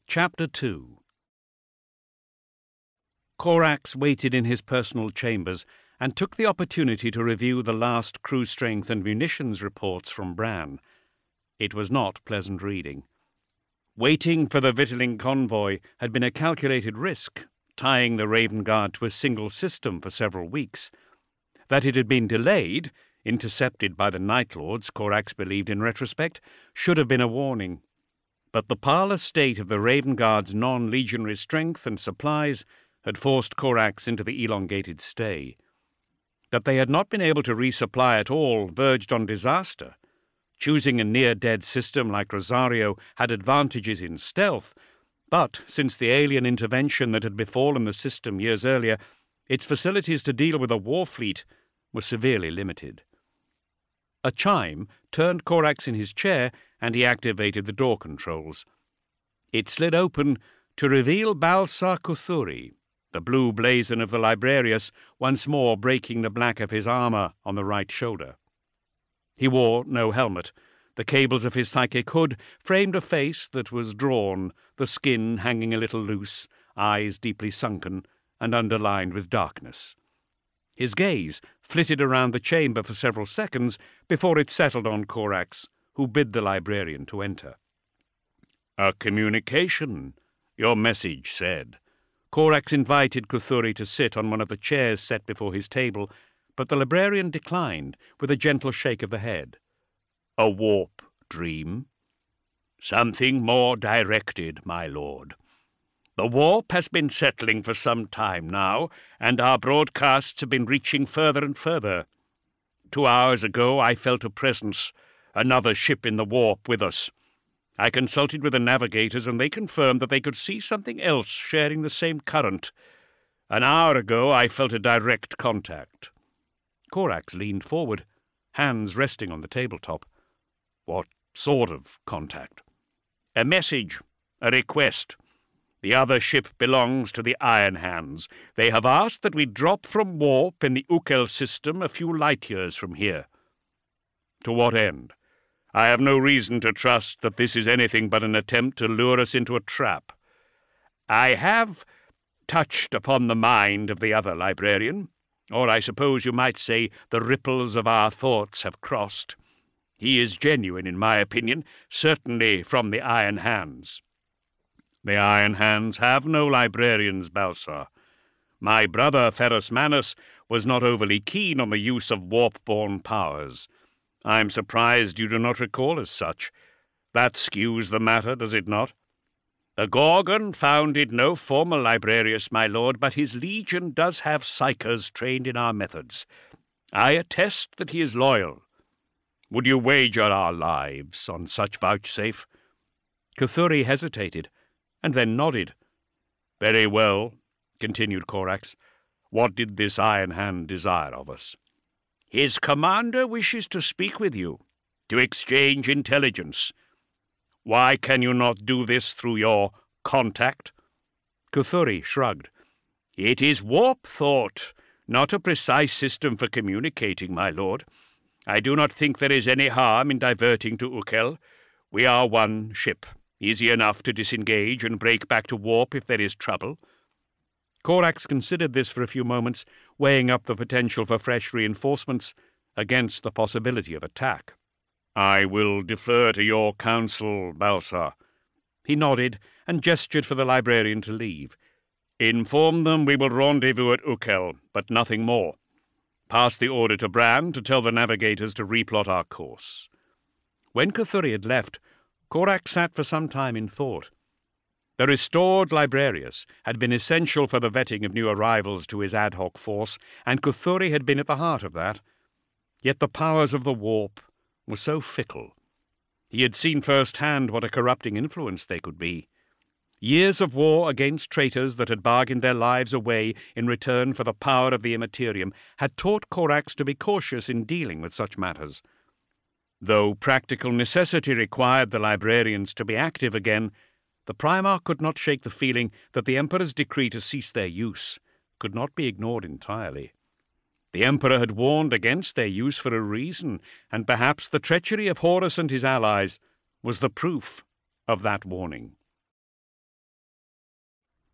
Chapter 2. Corax waited in his personal chambers and took the opportunity to review the last crew strength and munitions reports from Bran. It was not pleasant reading. Waiting for the victualling convoy had been a calculated risk, tying the Raven Guard to a single system for several weeks. That it had been delayed, intercepted by the Night Lords, Corax believed in retrospect, should have been a warning. But the parlous state of the Raven Guard's non-legionary strength and supplies had forced Corax into the elongated stay. That they had not been able to resupply at all verged on disaster. Choosing a near-dead system like Rosario had advantages in stealth, but since the alien intervention that had befallen the system years earlier, its facilities to deal with a war fleet were severely limited. A chime turned Corax in his chair, and he activated the door controls. It slid open to reveal Balsar Kuthuri, the blue blazon of the Librarius, once more breaking the black of his armor on the right shoulder. He wore no helmet. The cables of his psychic hood framed a face that was drawn, the skin hanging a little loose, eyes deeply sunken and underlined with darkness. His gaze flitted around the chamber for several seconds before it settled on Corax, who bid the librarian to enter. "A communication," your message said. Corax invited Kuthuri to sit on one of the chairs set before his table, but the librarian declined with a gentle shake of the head. "A warp dream?" "Something more directed, my lord. The warp has been settling for some time now, and our broadcasts have been reaching further and further. 2 hours ago I felt a presence, another ship in the warp with us. I consulted with the navigators, and they confirmed that they could see something else sharing the same current. An hour ago I felt a direct contact." Corax leaned forward, hands resting on the tabletop. "What sort of contact?" "A message, a request. The other ship belongs to the Iron Hands. They have asked that we drop from warp in the Ukel system a few light years from here." "To what end?" "I have no reason to trust that this is anything but an attempt to lure us into a trap. I have touched upon the mind of the other librarian, or I suppose you might say the ripples of our thoughts have crossed. He is genuine, in my opinion, certainly from the Iron Hands." "The Iron Hands have no librarians, Balsar. My brother Ferrus Manus was not overly keen on the use of warp-born powers. I'm surprised you do not recall as such. That skews the matter, does it not? The Gorgon founded no formal librarius, my lord, but his legion does have psychers trained in our methods. I attest that he is loyal. Would you wager our lives on such vouchsafe?" Kuthuri hesitated, and then nodded. "Very well," continued Corax. "What did this Iron Hand desire of us?" "His commander wishes to speak with you, to exchange intelligence." "Why can you not do this through your contact?" Kuthuri shrugged. "It is warp thought, not a precise system for communicating, my lord. I do not think there is any harm in diverting to Ukel. We are one ship. Easy enough to disengage and break back to warp if there is trouble." Corax considered this for a few moments, weighing up the potential for fresh reinforcements against the possibility of attack. "I will defer to your counsel, Balsar." He nodded and gestured for the librarian to leave. "Inform them we will rendezvous at Ukel, but nothing more. Pass the order to Bran to tell the navigators to replot our course." When Kuthuri had left, Corax sat for some time in thought. The restored Librarius had been essential for the vetting of new arrivals to his ad hoc force, and Kuthuri had been at the heart of that. Yet the powers of the warp were so fickle. He had seen firsthand what a corrupting influence they could be. Years of war against traitors that had bargained their lives away in return for the power of the Immaterium had taught Corax to be cautious in dealing with such matters. Though practical necessity required the librarians to be active again, the Primarch could not shake the feeling that the Emperor's decree to cease their use could not be ignored entirely. The Emperor had warned against their use for a reason, and perhaps the treachery of Horus and his allies was the proof of that warning.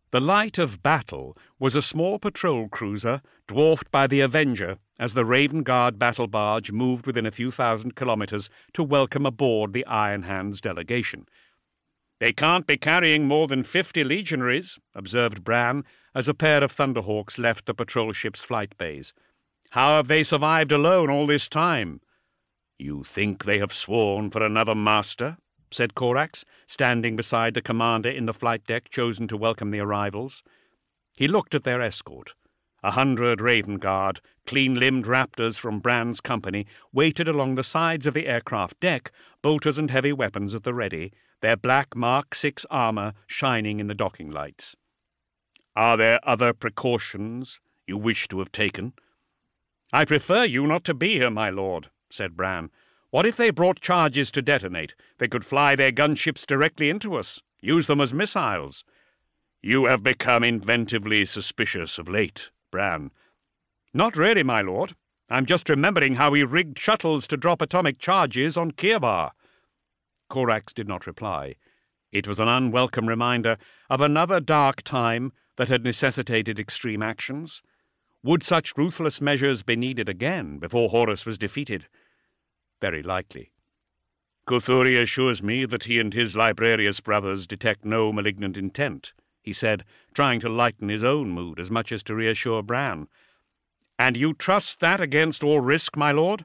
The light of battle was a small patrol cruiser dwarfed by the Avenger as the Raven Guard battle barge moved within a few thousand kilometers to welcome aboard the Iron Hands delegation. "They can't be carrying more than 50 legionaries," observed Bran, as a pair of Thunderhawks left the patrol ship's flight bays. "How have they survived alone all this time?" "You think they have sworn for another master?" said Corax, standing beside the commander in the flight deck chosen to welcome the arrivals. He looked at their escort. 100 Raven Guard, clean-limbed raptors from Bran's company, waited along the sides of the aircraft deck, bolters and heavy weapons at the ready, their black Mark 6 armor shining in the docking lights. "Are there other precautions you wish to have taken?" "I prefer you not to be here, my lord," said Bran. "What if they brought charges to detonate? They could fly their gunships directly into us, use them as missiles." "You have become inventively suspicious of late, Bran." "Not really, my lord. I'm just remembering how we rigged shuttles to drop atomic charges on Kirbar." Corax did not reply. It was an unwelcome reminder of another dark time that had necessitated extreme actions. Would such ruthless measures be needed again before Horus was defeated? Very likely. "Kuthuri assures me that he and his Librarius brothers detect no malignant intent," he said, trying to lighten his own mood as much as to reassure Bran. "And you trust that against all risk, my lord?"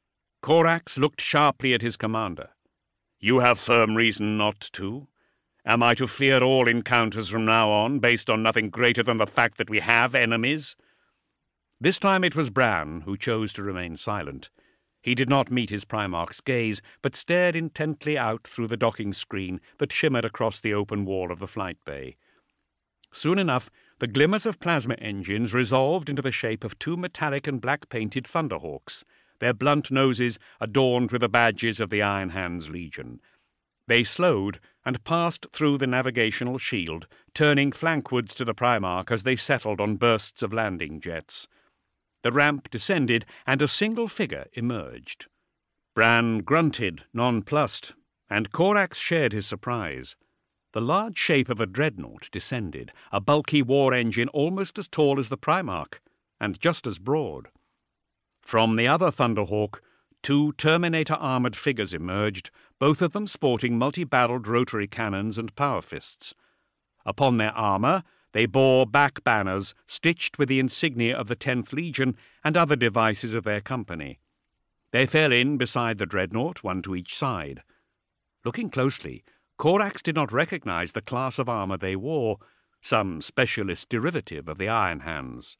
Corax looked sharply at his commander. "You have firm reason not to. Am I to fear all encounters from now on, based on nothing greater than the fact that we have enemies?" This time it was Bran who chose to remain silent. He did not meet his Primarch's gaze, but stared intently out through the docking screen that shimmered across the open wall of the flight bay. Soon enough, the glimmers of plasma engines resolved into the shape of 2 metallic and black-painted Thunderhawks, their blunt noses adorned with the badges of the Iron Hands Legion. They slowed and passed through the navigational shield, turning flankwards to the Primarch as they settled on bursts of landing jets. The ramp descended, and a single figure emerged. Bran grunted, nonplussed, and Corax shared his surprise. The large shape of a dreadnought descended, a bulky war engine almost as tall as the Primarch, and just as broad. From the other Thunderhawk, 2 Terminator-armored figures emerged, both of them sporting multi-barreled rotary cannons and power fists. Upon their armor they bore back banners stitched with the insignia of the 10th Legion and other devices of their company. They fell in beside the dreadnought, one to each side. Looking closely, Corax did not recognize the class of armor they wore, some specialist derivative of the Iron Hands.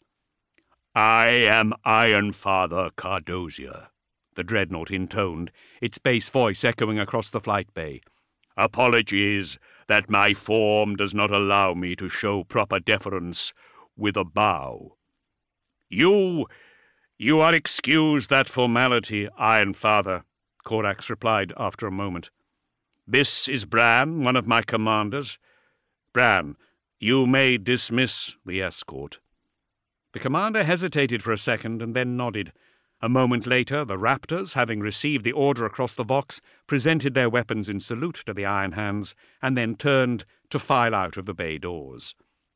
"I am Ironfather Cardosia," the dreadnought intoned, its bass voice echoing across the flight bay. "Apologies that my form does not allow me to show proper deference with a bow." You are excused that formality, Ironfather," Corax replied after a moment. "This is Bran, one of my commanders. Bran, you may dismiss the escort." The commander hesitated for a second and then nodded. A moment later, the Raptors, having received the order across the Vox, presented their weapons in salute to the Iron Hands, and then turned to file out of the bay doors.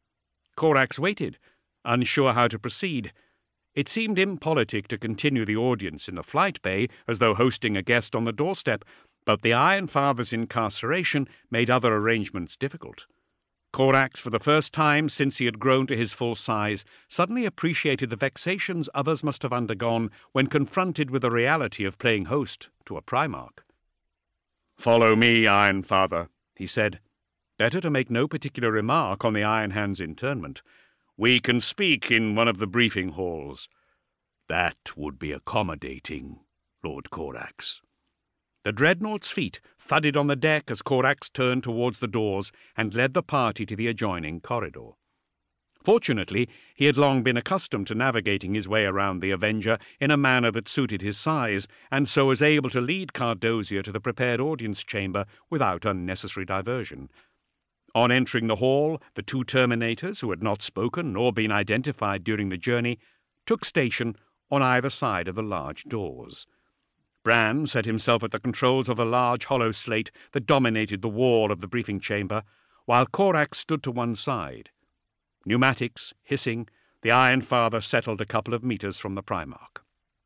Corax waited, unsure how to proceed. It seemed impolitic to continue the audience in the flight bay as though hosting a guest on the doorstep, but the Ironfather's incarceration made other arrangements difficult. Corax, for the first time since he had grown to his full size, suddenly appreciated the vexations others must have undergone when confronted with the reality of playing host to a Primarch. "Follow me, Ironfather," he said. Better to make no particular remark on the Iron Hand's internment. "We can speak in one of the briefing halls." "That would be accommodating, Lord Corax." The dreadnought's feet thudded on the deck as Corax turned towards the doors and led the party to the adjoining corridor. Fortunately, he had long been accustomed to navigating his way around the Avenger in a manner that suited his size, and so was able to lead Cardosia to the prepared audience chamber without unnecessary diversion. On entering the hall, the 2 Terminators, who had not spoken nor been identified during the journey, took station on either side of the large doors. Bran set himself at the controls of a large hollow slate that dominated the wall of the briefing chamber, while Corax stood to one side. Pneumatics hissing, the Iron Father settled a couple of meters from the Primarch.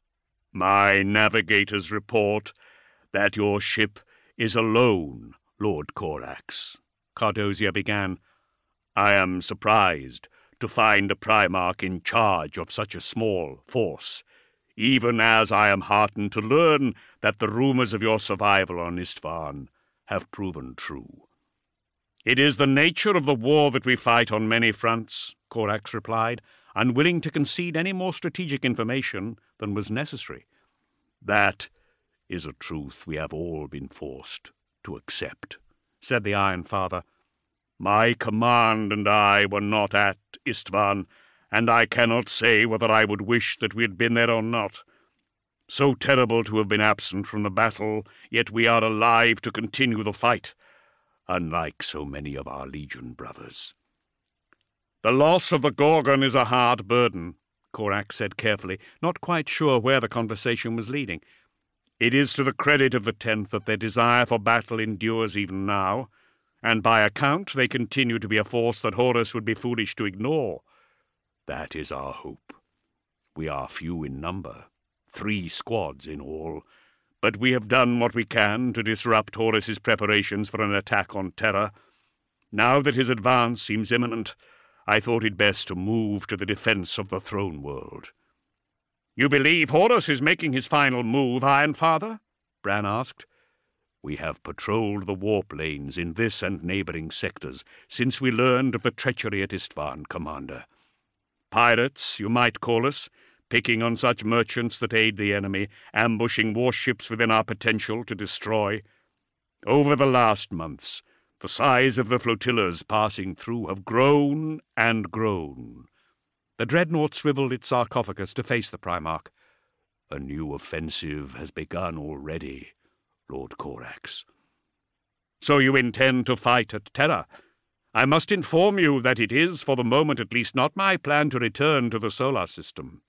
"My navigators report that your ship is alone, Lord Corax," Cardosia began. "I am surprised to find a Primarch in charge of such a small force, even as I am heartened to learn that the rumors of your survival on Istvan have proven true." "It is the nature of the war that we fight on many fronts," Corax replied, unwilling to concede any more strategic information than was necessary. "That is a truth we have all been forced to accept," said the Iron Father. "My command and I were not at Istvan, and I cannot say whether I would wish that we had been there or not. So terrible to have been absent from the battle, yet we are alive to continue the fight, unlike so many of our Legion brothers." "The loss of the Gorgon is a hard burden," Corax said carefully, not quite sure where the conversation was leading. "It is to the credit of the 10th that their desire for battle endures even now, and by account they continue to be a force that Horus would be foolish to ignore." "That is our hope. We are few in number, 3 squads in all, but we have done what we can to disrupt Horus's preparations for an attack on Terra. Now that his advance seems imminent, I thought it best to move to the defense of the throne world." "You believe Horus is making his final move, Iron Father?" Bran asked. "We have patrolled the warp lanes in this and neighboring sectors since we learned of the treachery at Istvan, Commander. Pirates, you might call us, picking on such merchants that aid the enemy, ambushing warships within our potential to destroy. Over the last months, the size of the flotillas passing through have grown and grown." The dreadnought swiveled its sarcophagus to face the Primarch. "A new offensive has begun already, Lord Corax." "So you intend to fight at Terra? I must inform you that it is, for the moment at least, not my plan to return to the solar system."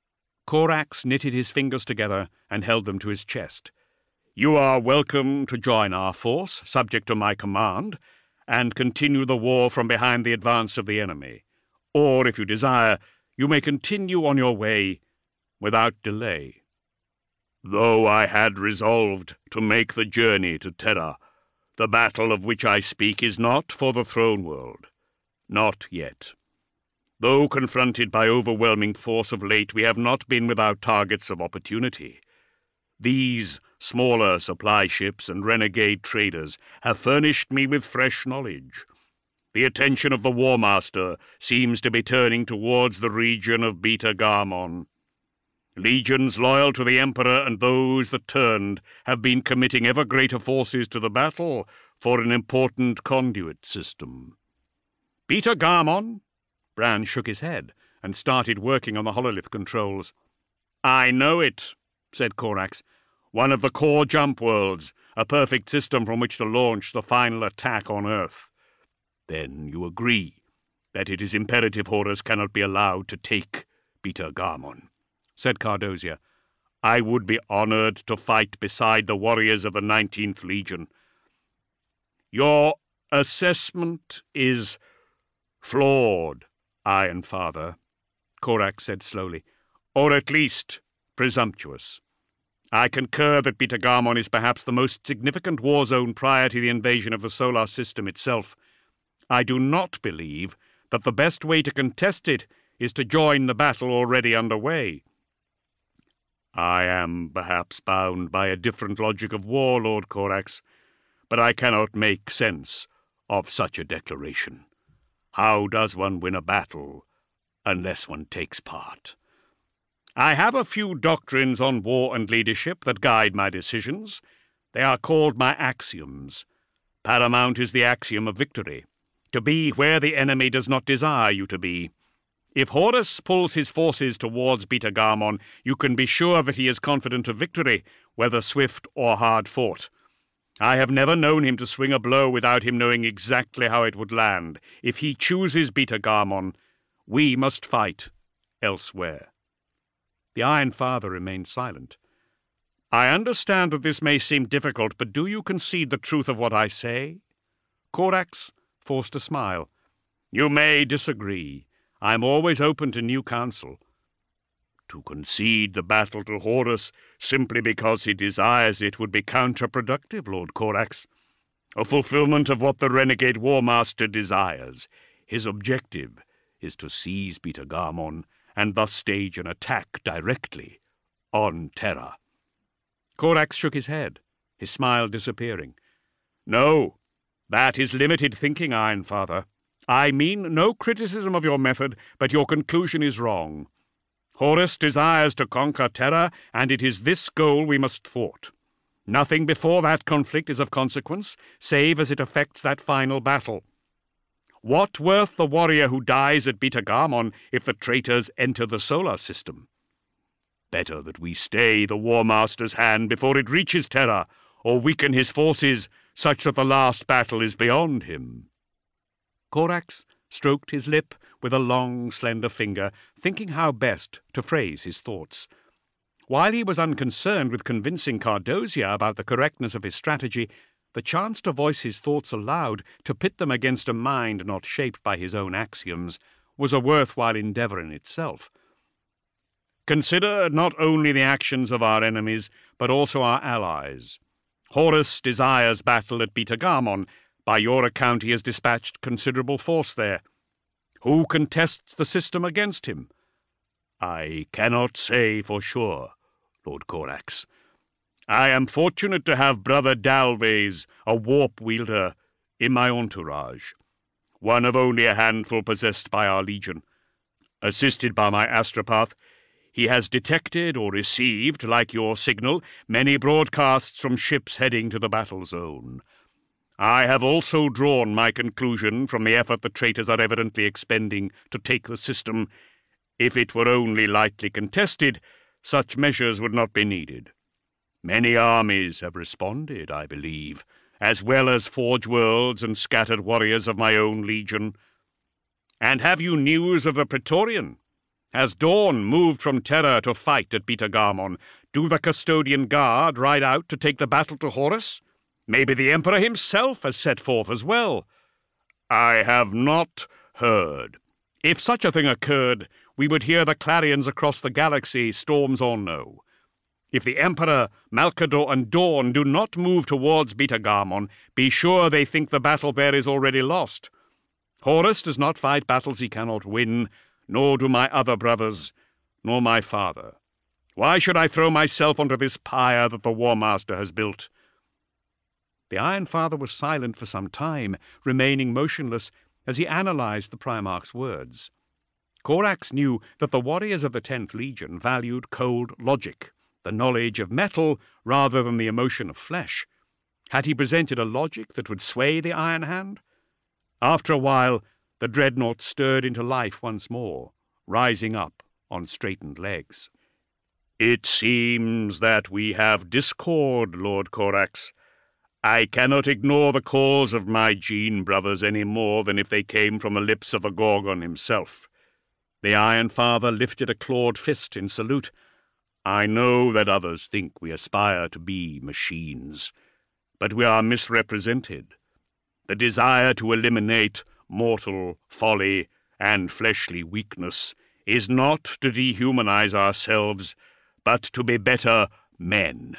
Corax knitted his fingers together and held them to his chest. "You are welcome to join our force, subject to my command, and continue the war from behind the advance of the enemy. Or, if you desire, you may continue on your way without delay." "Though I had resolved to make the journey to Terra, the battle of which I speak is not for the throne world. Not yet. Though confronted by overwhelming force of late, we have not been without targets of opportunity. These smaller supply ships and renegade traders have furnished me with fresh knowledge. The attention of the War Master seems to be turning towards the region of Beta Garmon. Legions loyal to the Emperor and those that turned have been committing ever greater forces to the battle for an important conduit system." "Beta Garmon?" Bran shook his head and started working on the hololith controls. "I know it," said Corax. "One of the core jump worlds, a perfect system from which to launch the final attack on Earth." "Then you agree that it is imperative Horus cannot be allowed to take Beta Garmon," said Cardosia. "I would be honored to fight beside the warriors of the 19th Legion." "Your assessment is flawed, Iron Father," Corax said slowly, "or at least presumptuous. I concur that Beta Garmon is perhaps the most significant war zone prior to the invasion of the solar system itself. I do not believe that the best way to contest it is to join the battle already underway." "I am perhaps bound by a different logic of war, Lord Corax, but I cannot make sense of such a declaration. How does one win a battle unless one takes part?" "I have a few doctrines on war and leadership that guide my decisions. They are called my axioms. Paramount is the axiom of victory, to be where the enemy does not desire you to be. If Horus pulls his forces towards Beta Garmon, you can be sure that he is confident of victory, whether swift or hard-fought. I have never known him to swing a blow without him knowing exactly how it would land. If he chooses Beta Garmon, we must fight elsewhere." The Iron Father remained silent. "I understand that this may seem difficult, but do you concede the truth of what I say?" Corax forced a smile. You may disagree. I am always open to new counsel. To concede the battle to Horus simply because he desires it would be counterproductive, Lord Corax. A fulfillment of what the renegade War Master desires. His objective is to seize Beta Garmon and thus stage an attack directly on Terra. Corax shook his head, his smile disappearing. No, that is limited thinking, Ironfather. I mean no criticism of your method, but your conclusion is wrong. Horus desires to conquer Terra, and it is this goal we must thwart. Nothing before that conflict is of consequence, save as it affects that final battle. What worth the warrior who dies at Beta Garmon if the traitors enter the solar system? Better that we stay the War Master's hand before it reaches Terra, or weaken his forces such that the last battle is beyond him. Corax stroked his lip with a long, slender finger, thinking how best to phrase his thoughts. While he was unconcerned with convincing Cardosia about the correctness of his strategy, the chance to voice his thoughts aloud, to pit them against a mind not shaped by his own axioms, was a worthwhile endeavor in itself. Consider not only the actions of our enemies, but also our allies. Horus desires battle at Beta Garmon. By your account he has dispatched considerable force there. Who contests the system against him? I cannot say for sure, Lord Corax. I am fortunate to have Brother Dalvez, a warp wielder, in my entourage, one of only a handful possessed by our legion. Assisted by my astropath, he has detected or received, like your signal, many broadcasts from ships heading to the battle zone. I have also drawn my conclusion from the effort the traitors are evidently expending to take the system. If it were only lightly contested, such measures would not be needed. Many armies have responded, I believe, as well as Forge Worlds and scattered warriors of my own legion. And have you news of the Praetorian? Has Dawn moved from Terra to fight at Beta Garmon? Do the Custodian Guard ride out to take the battle to Horus? Maybe the Emperor himself has set forth as well. I have not heard. If such a thing occurred, we would hear the clarions across the galaxy, storms or no. If the Emperor, Malcador, and Dawn do not move towards Beta Garmon, be sure they think the battle there is already lost. Horus does not fight battles he cannot win, nor do my other brothers, nor my father. Why should I throw myself onto this pyre that the War Master has built? The Iron Father was silent for some time, remaining motionless as he analyzed the Primarch's words. Corax knew that the warriors of the 10th Legion valued cold logic, the knowledge of metal rather than the emotion of flesh. Had he presented a logic that would sway the Iron Hand? After a while, the dreadnought stirred into life once more, rising up on straightened legs. It seems that we have discord, Lord Corax. I cannot ignore the calls of my Gene brothers any more than if they came from the lips of the Gorgon himself. The Iron Father lifted a clawed fist in salute. I know that others think we aspire to be machines, but we are misrepresented. The desire to eliminate mortal folly and fleshly weakness is not to dehumanize ourselves, but to be better men.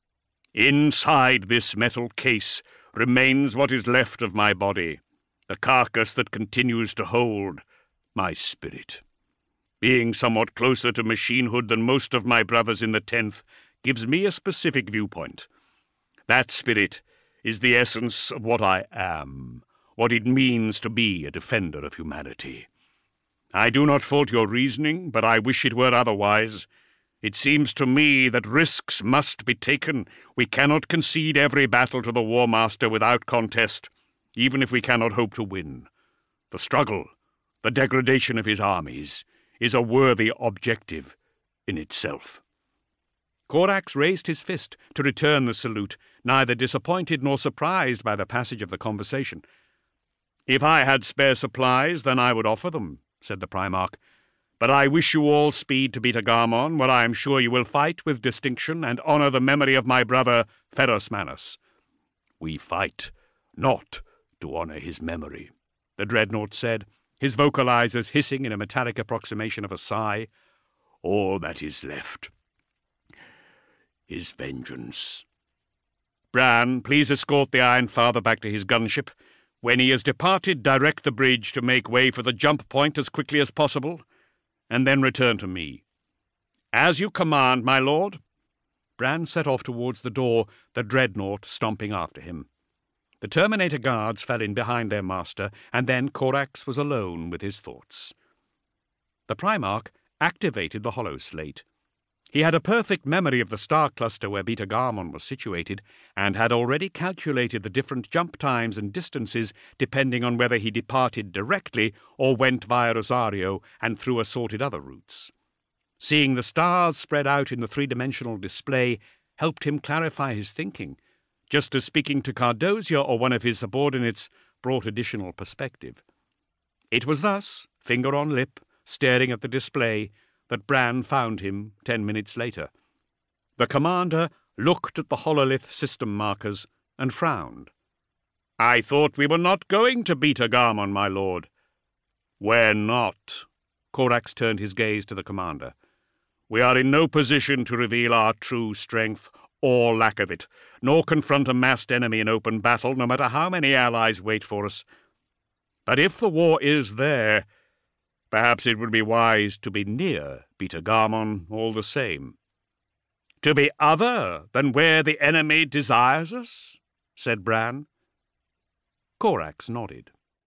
Inside this metal case remains what is left of my body, the carcass that continues to hold my spirit. Being somewhat closer to machinehood than most of my brothers in the 10th gives me a specific viewpoint. That spirit is the essence of what I am, what it means to be a defender of humanity. I do not fault your reasoning, but I wish it were otherwise. It seems to me that risks must be taken. We cannot concede every battle to the War Master without contest, even if we cannot hope to win. The struggle, the degradation of his armies, is a worthy objective in itself. Corax raised his fist to return the salute, neither disappointed nor surprised by the passage of the conversation. "If I had spare supplies, then I would offer them," said the Primarch. "But I wish you all speed to Beta Garmon, where I am sure you will fight with distinction and honor the memory of my brother Ferrus Manus." "We fight not to honor his memory," the Dreadnought said, his vocalizers hissing in a metallic approximation of a sigh. "All that is left is vengeance." "Bran, please escort the Iron Father back to his gunship. When he has departed, direct the bridge to make way for the jump point as quickly as possible, and then return to me." "As you command, my lord." Bran set off towards the door, the dreadnought stomping after him. The Terminator guards fell in behind their master, and then Corax was alone with his thoughts. The Primarch activated the holoslate. He had a perfect memory of the star cluster where Beta Garmon was situated, and had already calculated the different jump times and distances depending on whether he departed directly or went via Rosario and through assorted other routes. Seeing the stars spread out in the three-dimensional display helped him clarify his thinking, just as speaking to Cardosia or one of his subordinates brought additional perspective. It was thus, finger on lip, staring at the display, that Bran found him 10 minutes later. The commander looked at the hololith system markers and frowned. "I thought we were not going to Beta Garmon, my lord." "We're not." Corax turned his gaze to the commander. "We are in no position to reveal our true strength or lack of it, nor confront a massed enemy in open battle, no matter how many allies wait for us. But if the war is there, perhaps it would be wise to be near Beta Garmon all the same." "To be other than where the enemy desires us?" said Bran. Corax nodded.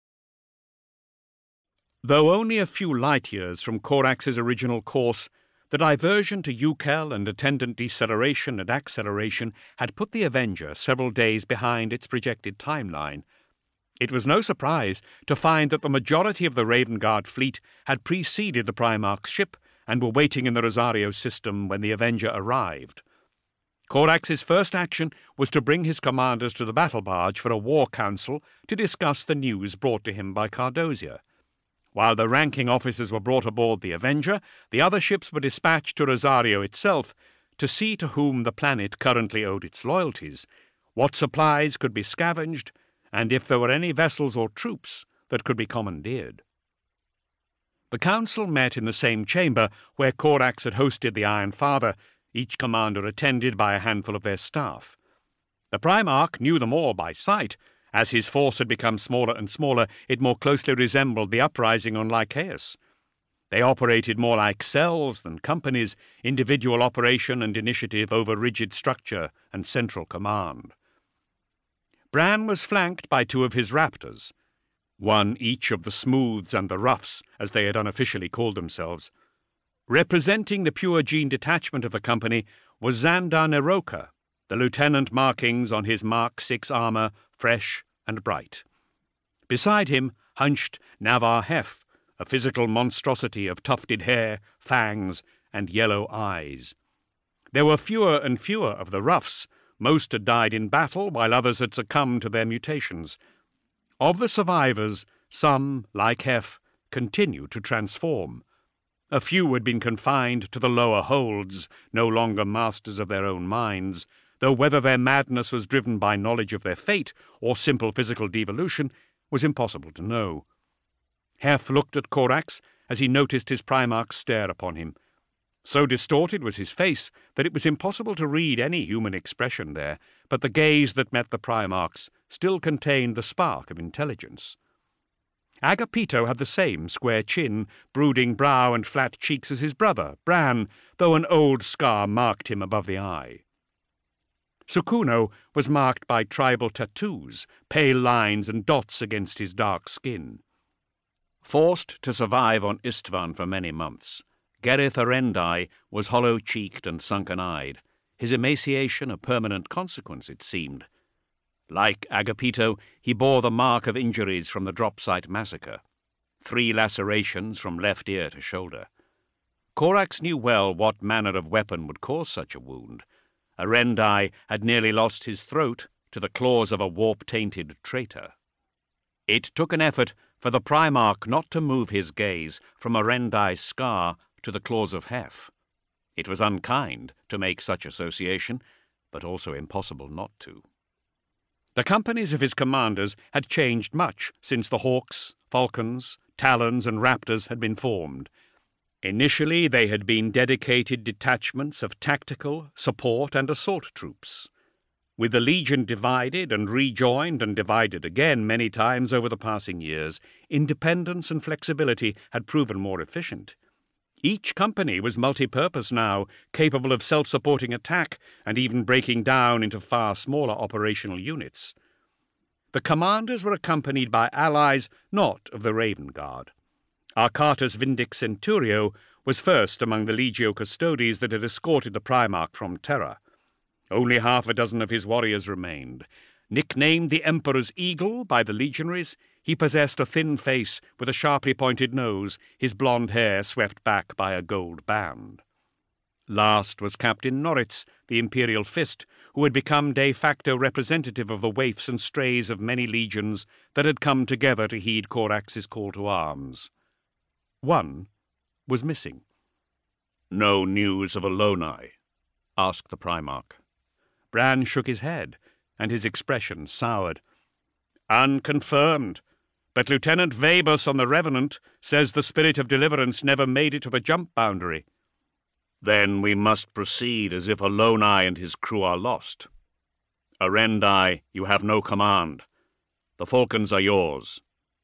Though only a few light-years from Corax's original course, the diversion to Ukel and attendant deceleration and acceleration had put the Avenger several days behind its projected timeline. It was no surprise to find that the majority of the Raven Guard fleet had preceded the Primarch's ship and were waiting in the Rosario system when the Avenger arrived. Corax's first action was to bring his commanders to the battle barge for a war council to discuss the news brought to him by Cardosia. While the ranking officers were brought aboard the Avenger, the other ships were dispatched to Rosario itself to see to whom the planet currently owed its loyalties, what supplies could be scavenged, and if there were any vessels or troops that could be commandeered. The council met in the same chamber where Corax had hosted the Iron Father, each commander attended by a handful of their staff. The Primarch knew them all by sight. As his force had become smaller and smaller, it more closely resembled the uprising on Lycaeus. They operated more like cells than companies, individual operation and initiative over rigid structure and central command. Bran was flanked by two of his raptors, one each of the Smooths and the Roughs, as they had unofficially called themselves. Representing the pure gene detachment of the company was Xandar Neroka, the lieutenant markings on his Mark 6 armor fresh and bright. Beside him hunched Navar Hef, a physical monstrosity of tufted hair, fangs, and yellow eyes. There were fewer and fewer of the Roughs. Most had died in battle, while others had succumbed to their mutations. Of the survivors, some, like Hef, continued to transform. A few had been confined to the lower holds, no longer masters of their own minds, though whether their madness was driven by knowledge of their fate or simple physical devolution was impossible to know. Hef looked at Corax as he noticed his Primarch stare upon him. So distorted was his face that it was impossible to read any human expression there, but the gaze that met the Primarch's still contained the spark of intelligence. Agapito had the same square chin, brooding brow and flat cheeks as his brother, Bran, though an old scar marked him above the eye. Sukuno was marked by tribal tattoos, pale lines and dots against his dark skin. Forced to survive on Istvan for many months, Gareth Arendai was hollow-cheeked and sunken-eyed, his emaciation a permanent consequence, it seemed. Like Agapito, he bore the mark of injuries from the drop-site massacre, 3 lacerations from left ear to shoulder. Corax knew well what manner of weapon would cause such a wound. Arendai had nearly lost his throat to the claws of a warp-tainted traitor. It took an effort for the Primarch not to move his gaze from Arendai's scar to the claws of Hef. It was unkind to make such association, but also impossible not to. The companies of his commanders had changed much since the Hawks, Falcons, Talons and Raptors had been formed. Initially, they had been dedicated detachments of tactical, support, and assault troops. With the Legion divided and rejoined and divided again many times over the passing years, independence and flexibility had proven more efficient. Each company was multi-purpose now, capable of self-supporting attack and even breaking down into far smaller operational units. The commanders were accompanied by allies not of the Raven Guard. Arcatus Vindix Centurio was first among the Legio Custodes that had escorted the Primarch from Terra. Only half a dozen of his warriors remained. Nicknamed the Emperor's Eagle by the legionaries, he possessed a thin face with a sharply pointed nose, his blonde hair swept back by a gold band. Last was Captain Noritz, the Imperial Fist, who had become de facto representative of the waifs and strays of many legions that had come together to heed Corax's call to arms. One was missing. "No news of Aloni?" asked the Primarch. Bran shook his head, and his expression soured. "Unconfirmed, but Lieutenant Vabus on the Revenant says the Spirit of Deliverance never made it to the jump boundary." "Then we must proceed as if Aloni and his crew are lost. Arendi, you have no command. The Falcons are yours."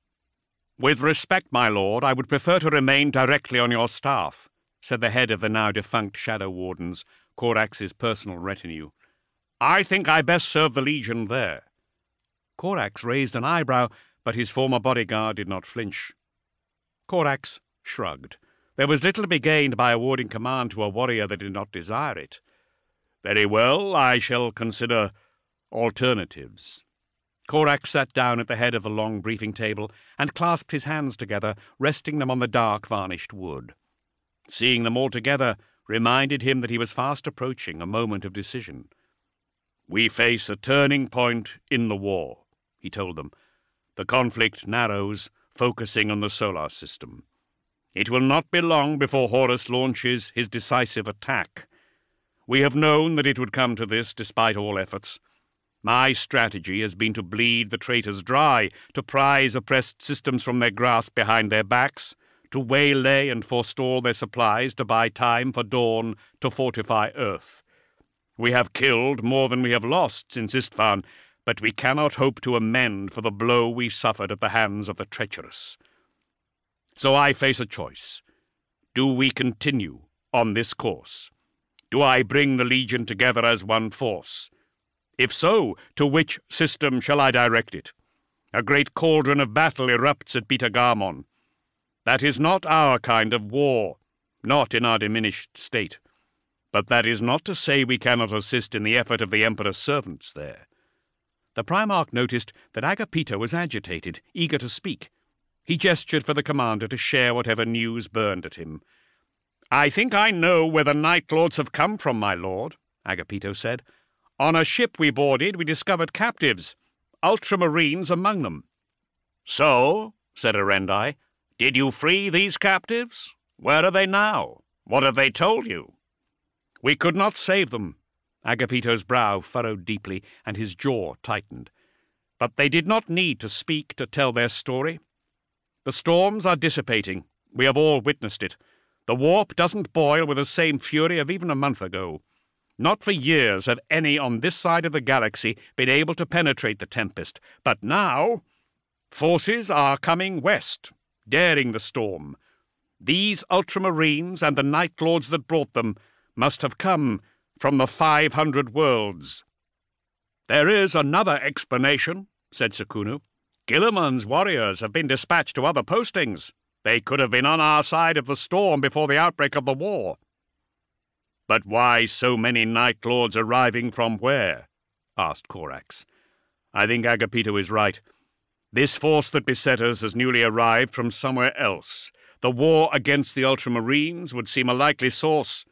"With respect, my lord, I would prefer to remain directly on your staff," said the head of the now-defunct Shadow Wardens, Corax's personal retinue. "I think I best serve the Legion there." Corax raised an eyebrow, but his former bodyguard did not flinch. Corax shrugged. There was little to be gained by awarding command to a warrior that did not desire it. "Very well, I shall consider alternatives." Corax sat down at the head of the long briefing table and clasped his hands together, resting them on the dark varnished wood. Seeing them all together reminded him that he was fast approaching a moment of decision. "We face a turning point in the war," he told them. "The conflict narrows, focusing on the solar system. It will not be long before Horus launches his decisive attack. We have known that it would come to this despite all efforts. My strategy has been to bleed the traitors dry, to prise oppressed systems from their grasp behind their backs, to waylay and forestall their supplies, to buy time for dawn, to fortify Earth. We have killed more than we have lost since Istvan, but we cannot hope to amend for the blow we suffered at the hands of the treacherous. So I face a choice. Do we continue on this course? Do I bring the Legion together as one force? If so, to which system shall I direct it? A great cauldron of battle erupts at Beta Garmon. That is not our kind of war, not in our diminished state. But that is not to say we cannot assist in the effort of the Emperor's servants there." The Primarch noticed that Agapito was agitated, eager to speak. He gestured for the commander to share whatever news burned at him. "I think I know where the Night Lords have come from, my lord," Agapito said. "On a ship we boarded, we discovered captives, ultramarines among them." "So," said Arendi, "did you free these captives? Where are they now? What have they told you?" "We could not save them." Agapito's brow furrowed deeply, and his jaw tightened. "But they did not need to speak to tell their story. The storms are dissipating. We have all witnessed it. The warp doesn't boil with the same fury of even a month ago. Not for years have any on this side of the galaxy been able to penetrate the Tempest. But now, forces are coming west, daring the storm. These ultramarines and the Night Lords that brought them must have come from the 500 worlds." "There is another explanation," said Sukunu. "Guilliman's warriors have been dispatched to other postings. They could have been on our side of the storm before the outbreak of the war." "But why so many Night Lords arriving from where?" asked Corax. "I think Agapito is right. This force that beset us has newly arrived from somewhere else. The war against the Ultramarines would seem a likely source."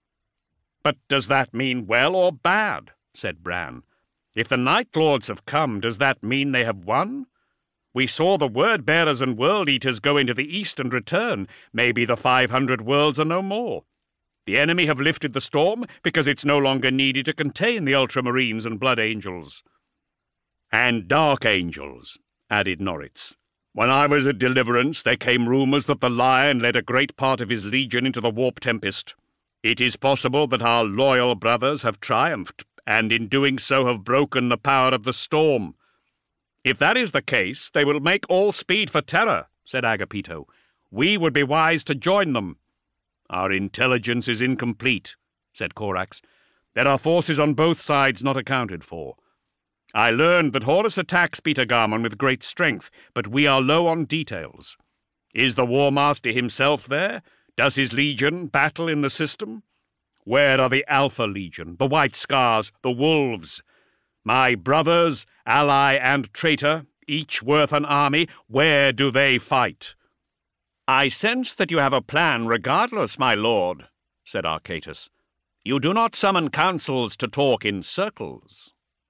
"But does that mean well or bad?" said Bran. "If the Night Lords have come, does that mean they have won? We saw the Word-Bearers and World-Eaters go into the east and return. Maybe the 500 worlds are no more. The enemy have lifted the storm because it's no longer needed to contain the Ultramarines and Blood Angels." "And Dark Angels," added Noritz. When I was at Deliverance, there came rumors that the Lion led a great part of his legion into the Warp Tempest. It is possible that our loyal brothers have triumphed, and in doing so have broken the power of the storm. If that is the case, they will make all speed for Terra, said Agapito. We would be wise to join them. Our intelligence is incomplete, said Corax. There are forces on both sides not accounted for. I learned that Horus attacks Beta Garmon with great strength, but we are low on details. Is the War Master himself there? Does his legion battle in the system? Where are the Alpha Legion, the White Scars, the Wolves? My brothers, ally and traitor, each worth an army, where do they fight? I sense that you have a plan regardless, my lord, said Arcaitus. You do not summon councils to talk in circles.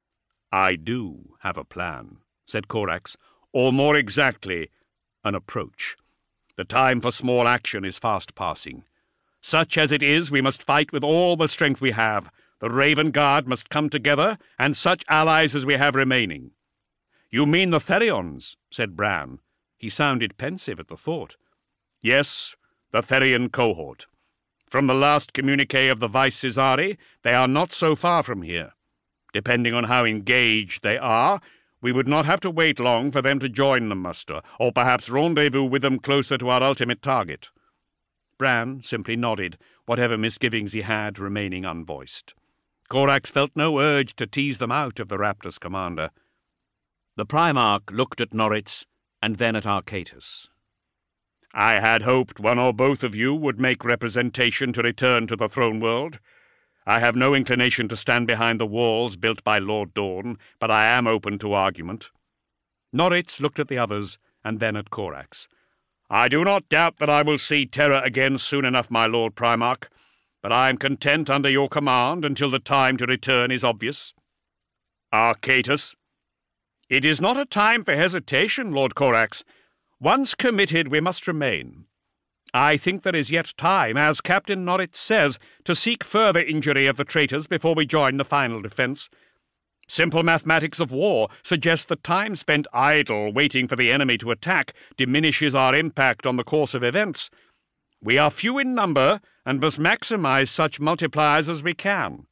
I do have a plan, said Corax, or more exactly, an approach. The time for small action is fast passing. Such as it is, we must fight with all the strength we have. The Raven Guard must come together, and such allies as we have remaining. You mean the Therions, said Bran. He sounded pensive at the thought. Yes, the Therion cohort. From the last communique of the Vice Caesari, they are not so far from here. Depending on how engaged they are, we would not have to wait long for them to join the muster, or perhaps rendezvous with them closer to our ultimate target. Bran simply nodded, whatever misgivings he had remaining unvoiced. Corax felt no urge to tease them out of the Raptors' commander. The Primarch looked at Noritz and then at Arcaitus. I had hoped one or both of you would make representation to return to the throne world. I have no inclination to stand behind the walls built by Lord Dorn, but I am open to argument. Noritz looked at the others and then at Corax. I do not doubt that I will see Terra again soon enough, my Lord Primarch, but I am content under your command until the time to return is obvious. Arcaitus. It is not a time for hesitation, Lord Corax. Once committed, we must remain. I think there is yet time, as Captain Noritz says, to seek further injury of the traitors before we join the final defence. Simple mathematics of war suggest that time spent idle waiting for the enemy to attack diminishes our impact on the course of events. We are few in number and must maximize such multipliers as we can.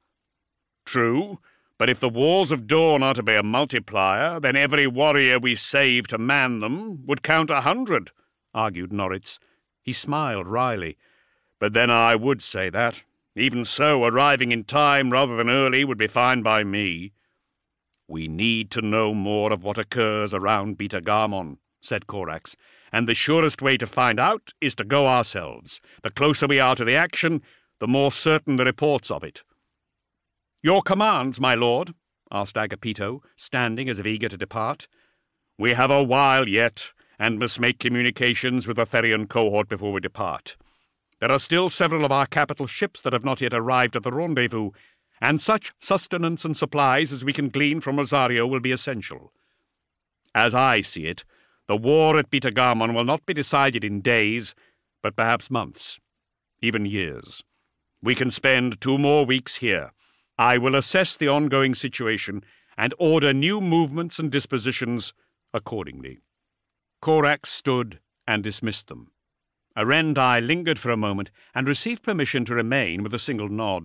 True, but if the walls of Dawn are to be a multiplier, then every warrior we save to man them would count 100, argued Noritz. He smiled wryly. But then I would say that. Even so, arriving in time rather than early would be fine by me. We need to know more of what occurs around Beta Garmon, said Corax, and the surest way to find out is to go ourselves. The closer we are to the action, the more certain the reports of it. Your commands, my lord? Asked Agapito, standing as if eager to depart. We have a while yet, and must make communications with the Therion cohort before we depart. There are still several of our capital ships that have not yet arrived at the rendezvous, and such sustenance and supplies as we can glean from Rosario will be essential. As I see it, the war at Beta Garmon will not be decided in days, but perhaps months, even years. We can spend 2 more weeks here. I will assess the ongoing situation and order new movements and dispositions accordingly. Corax stood and dismissed them. Arendai lingered for a moment and received permission to remain with a single nod.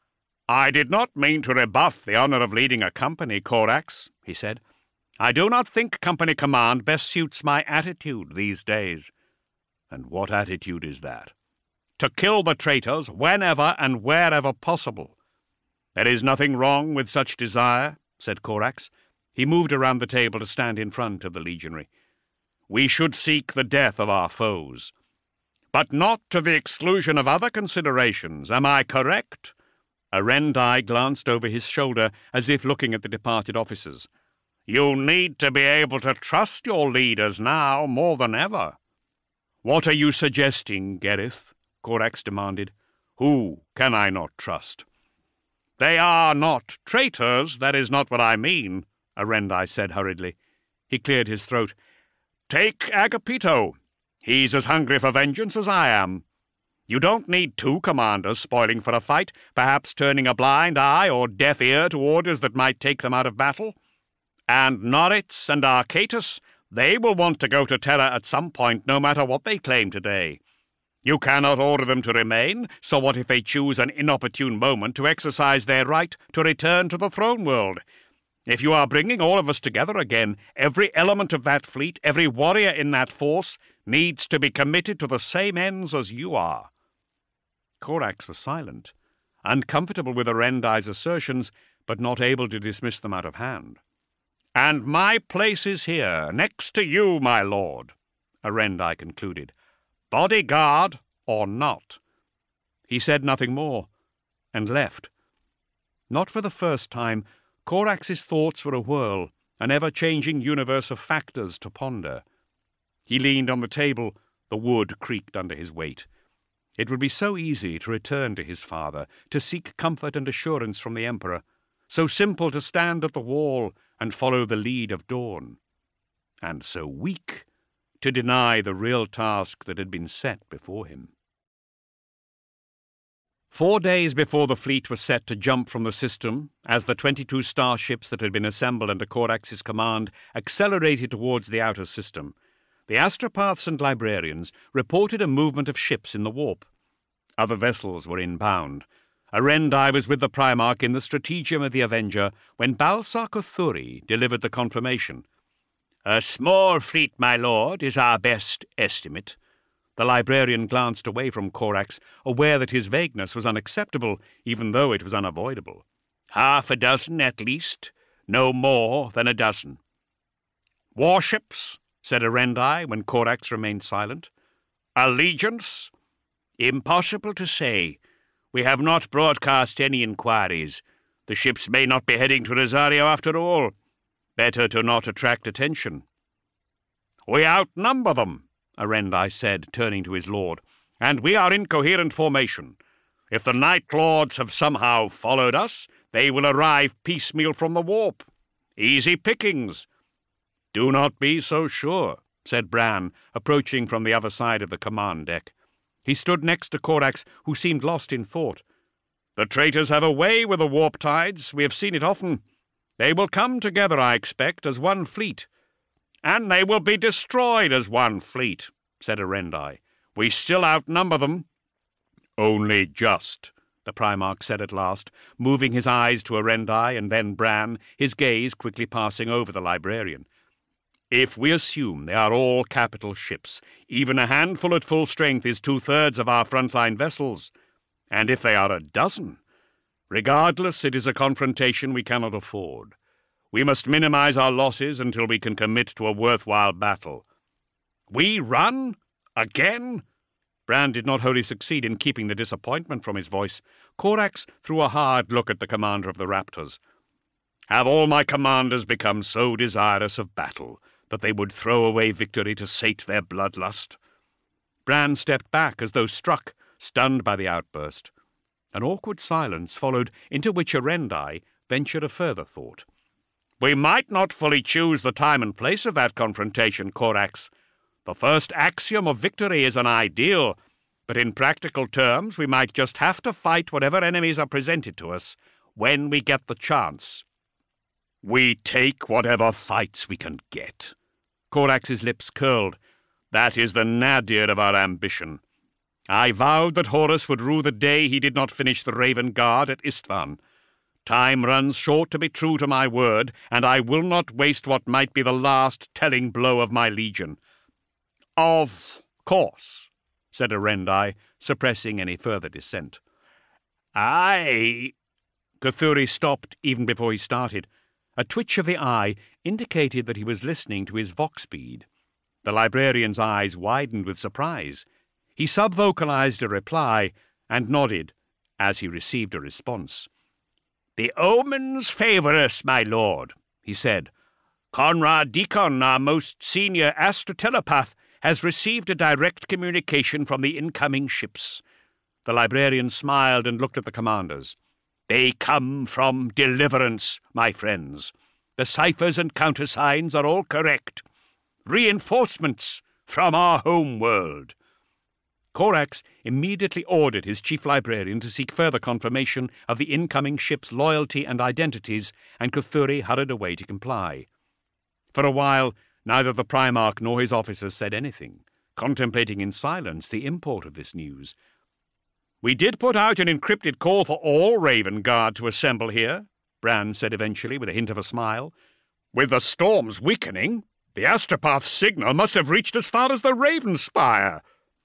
I did not mean to rebuff the honor of leading a company, Corax, he said. I do not think company command best suits my attitude these days. And what attitude is that? To kill the traitors whenever and wherever possible. There is nothing wrong with such desire, said Corax. He moved around the table to stand in front of the legionary. We should seek the death of our foes. But not to the exclusion of other considerations, am I correct? Arendai glanced over his shoulder as if looking at the departed officers. You need to be able to trust your leaders now more than ever. What are you suggesting, Gareth? Corax demanded. Who can I not trust? They are not traitors, that is not what I mean, Arendai said hurriedly. He cleared his throat. Take Agapito. He's as hungry for vengeance as I am. You don't need 2 commanders spoiling for a fight, perhaps turning a blind eye or deaf ear to orders that might take them out of battle. And Noritz and Arcaitus, They will want to go to Terra at some point, no matter what they claim today. You cannot order them to remain, so what if they choose an inopportune moment to exercise their right to return to the throne world? If you are bringing all of us together again, every element of that fleet, every warrior in that force, needs to be committed to the same ends as you are." Corax was silent, uncomfortable with Arendai's assertions, but not able to dismiss them out of hand. "And my place is here, next to you, my lord," Arendai concluded. "Bodyguard or not." He said nothing more, and left. Not for the first time, Corax's thoughts were a whirl, an ever-changing universe of factors to ponder. He leaned on the table, the wood creaked under his weight. It would be so easy to return to his father, to seek comfort and assurance from the Emperor, so simple to stand at the wall and follow the lead of dawn, and so weak to deny the real task that had been set before him. 4 days before the fleet was set to jump from the system, as the 22 starships that had been assembled under Corax's command accelerated towards the outer system, the astropaths and librarians reported a movement of ships in the warp. Other vessels were inbound. Arendai was with the Primarch in the stratagem of the Avenger when Balsar Kothuri delivered the confirmation. "A small fleet, my lord, is our best estimate." The librarian glanced away from Corax, aware that his vagueness was unacceptable, even though it was unavoidable. "Half a dozen at least, no more than a dozen." "Warships?" said Arendai when Corax remained silent. "Allegiance? Impossible to say. We have not broadcast any inquiries. The ships may not be heading to Rosario after all. Better to not attract attention." "We outnumber them," Arendai said, turning to his lord, "and we are in coherent formation. If the Night Lords have somehow followed us, they will arrive piecemeal from the warp. Easy pickings." "Do not be so sure," said Bran, approaching from the other side of the command deck. He stood next to Corax, who seemed lost in thought. "The traitors have a way with the warp tides. We have seen it often. They will come together, I expect, as one fleet." "And they will be destroyed as one fleet," said Arendai. "We still outnumber them." "Only just," the Primarch said at last, moving his eyes to Arendai and then Bran, his gaze quickly passing over the librarian. "If we assume they are all capital ships, even a handful at full strength is 2/3 of our frontline vessels. And if they are a dozen, regardless, it is a confrontation we cannot afford. We must minimize our losses until we can commit to a worthwhile battle." "We run? Again?" Bran did not wholly succeed in keeping the disappointment from his voice. Corax threw a hard look at the commander of the Raptors. "Have all my commanders become so desirous of battle that they would throw away victory to sate their bloodlust?" Bran stepped back as though struck, stunned by the outburst. An awkward silence followed, into which Arendai ventured a further thought. "We might not fully choose the time and place of that confrontation, Corax. The first axiom of victory is an ideal, but in practical terms we might just have to fight whatever enemies are presented to us when we get the chance." "We take whatever fights we can get." Corax's lips curled. "That is the nadir of our ambition. I vowed that Horus would rue the day he did not finish the Raven Guard at Istvan. Time runs short to be true to my word, and I will not waste what might be the last telling blow of my legion." "Of course," said Arendai, suppressing any further dissent. Kothuri stopped even before he started. A twitch of the eye indicated that he was listening to his vox bead. The librarian's eyes widened with surprise. He sub-vocalized a reply and nodded as he received a response. "The omens favor us, my lord," he said. "Conrad Deacon, our most senior astrotelepath, has received a direct communication from the incoming ships." The librarian smiled and looked at the commanders. "They come from Deliverance, my friends. The ciphers and countersigns are all correct. Reinforcements from our home world." Corax immediately ordered his chief librarian to seek further confirmation of the incoming ship's loyalty and identities, and Kothuri hurried away to comply. For a while, Neither the Primarch nor his officers said anything, contemplating in silence the import of this news. "We did put out an encrypted call for all Raven Guard to assemble here," Bran said eventually, with a hint of a smile. "With the storms weakening, the Astropath's signal must have reached as far as the Ravenspire."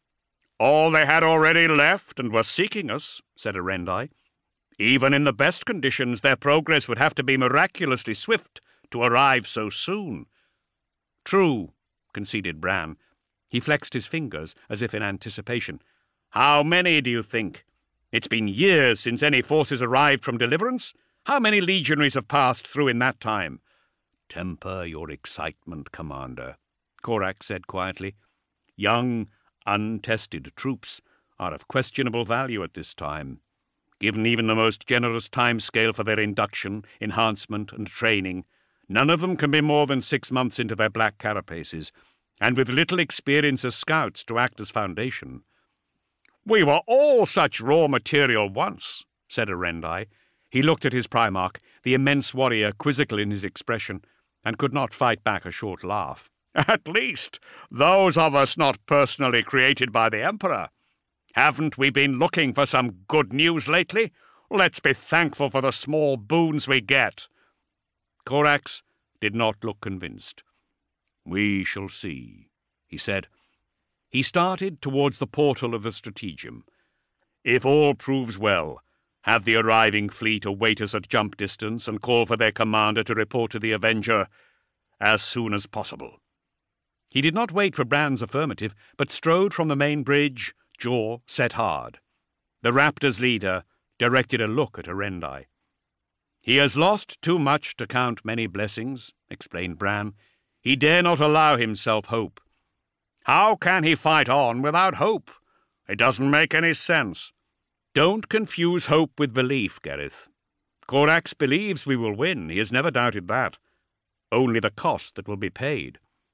"All they had already left and were seeking us," said Arendai. "Even in the best conditions, their progress would have to be miraculously swift to arrive so soon." "True," conceded Bran. He flexed his fingers as if in anticipation. "How many do you think? It's been years since any forces arrived from Deliverance. How many legionaries have passed through in that time?" "Temper your excitement, Commander," Korak said quietly. "Young, untested troops are of questionable value at this time. Given even the most generous timescale for their induction, enhancement, and training, none of them can be more than 6 months into their black carapaces, and with little experience as scouts to act as foundation." "We were all such raw material once," said Arendai. He looked at his Primarch, the immense warrior quizzical in his expression, and could not fight back a short laugh. "At least, those of us not personally created by the Emperor. Haven't we been looking for some good news lately? Let's be thankful for the small boons we get." Korax did not look convinced. "We shall see," he said. He started towards the portal of the Strategium. "If all proves well, have the arriving fleet await us at jump distance and call for their commander to report to the Avenger as soon as possible." He did not wait for Bran's affirmative, but strode from the main bridge, jaw set hard. The Raptor's leader directed a look at Arendai. "He has lost too much to count many blessings," explained Bran. "He dare not allow himself hope." "How can he fight on without hope? It doesn't make any sense." "Don't confuse hope with belief, Gareth. Korax believes we will win. He has never doubted that. Only the cost that will be paid."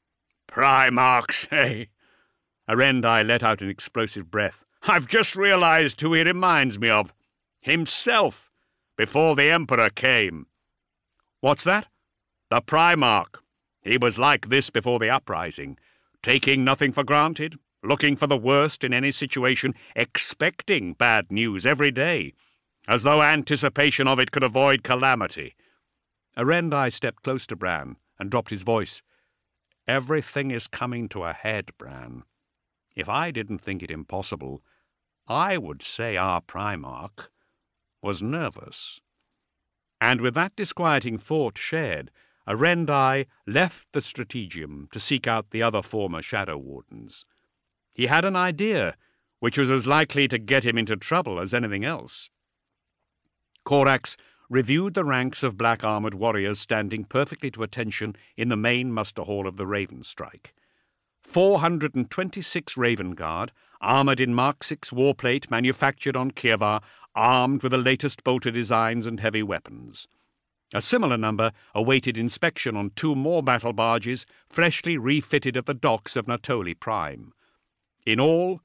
"Primarchs, eh?" Arendai let out an explosive breath. "I've just realized who he reminds me of. Himself, before the Emperor came." "What's that?" "The Primarch. He was like this before the uprising, taking nothing for granted, looking for the worst in any situation, expecting bad news every day, as though anticipation of it could avoid calamity." Arendai stepped close to Bran and dropped his voice. "Everything is coming to a head, Bran. If I didn't think it impossible, I would say our Primarch was nervous." And with that disquieting thought shared, Arendai left the Strategium to seek out the other former Shadow Wardens. He had an idea which was as likely to get him into trouble as anything else. Korax reviewed the ranks of black-armoured warriors standing perfectly to attention in the main muster hall of the Ravenstrike. 426 Raven Guard, armoured in Mark VI warplate manufactured on Kirva, armed with the latest bolter designs and heavy weapons. A similar number awaited inspection on 2 more battle barges, freshly refitted at the docks of Natoli Prime. In all,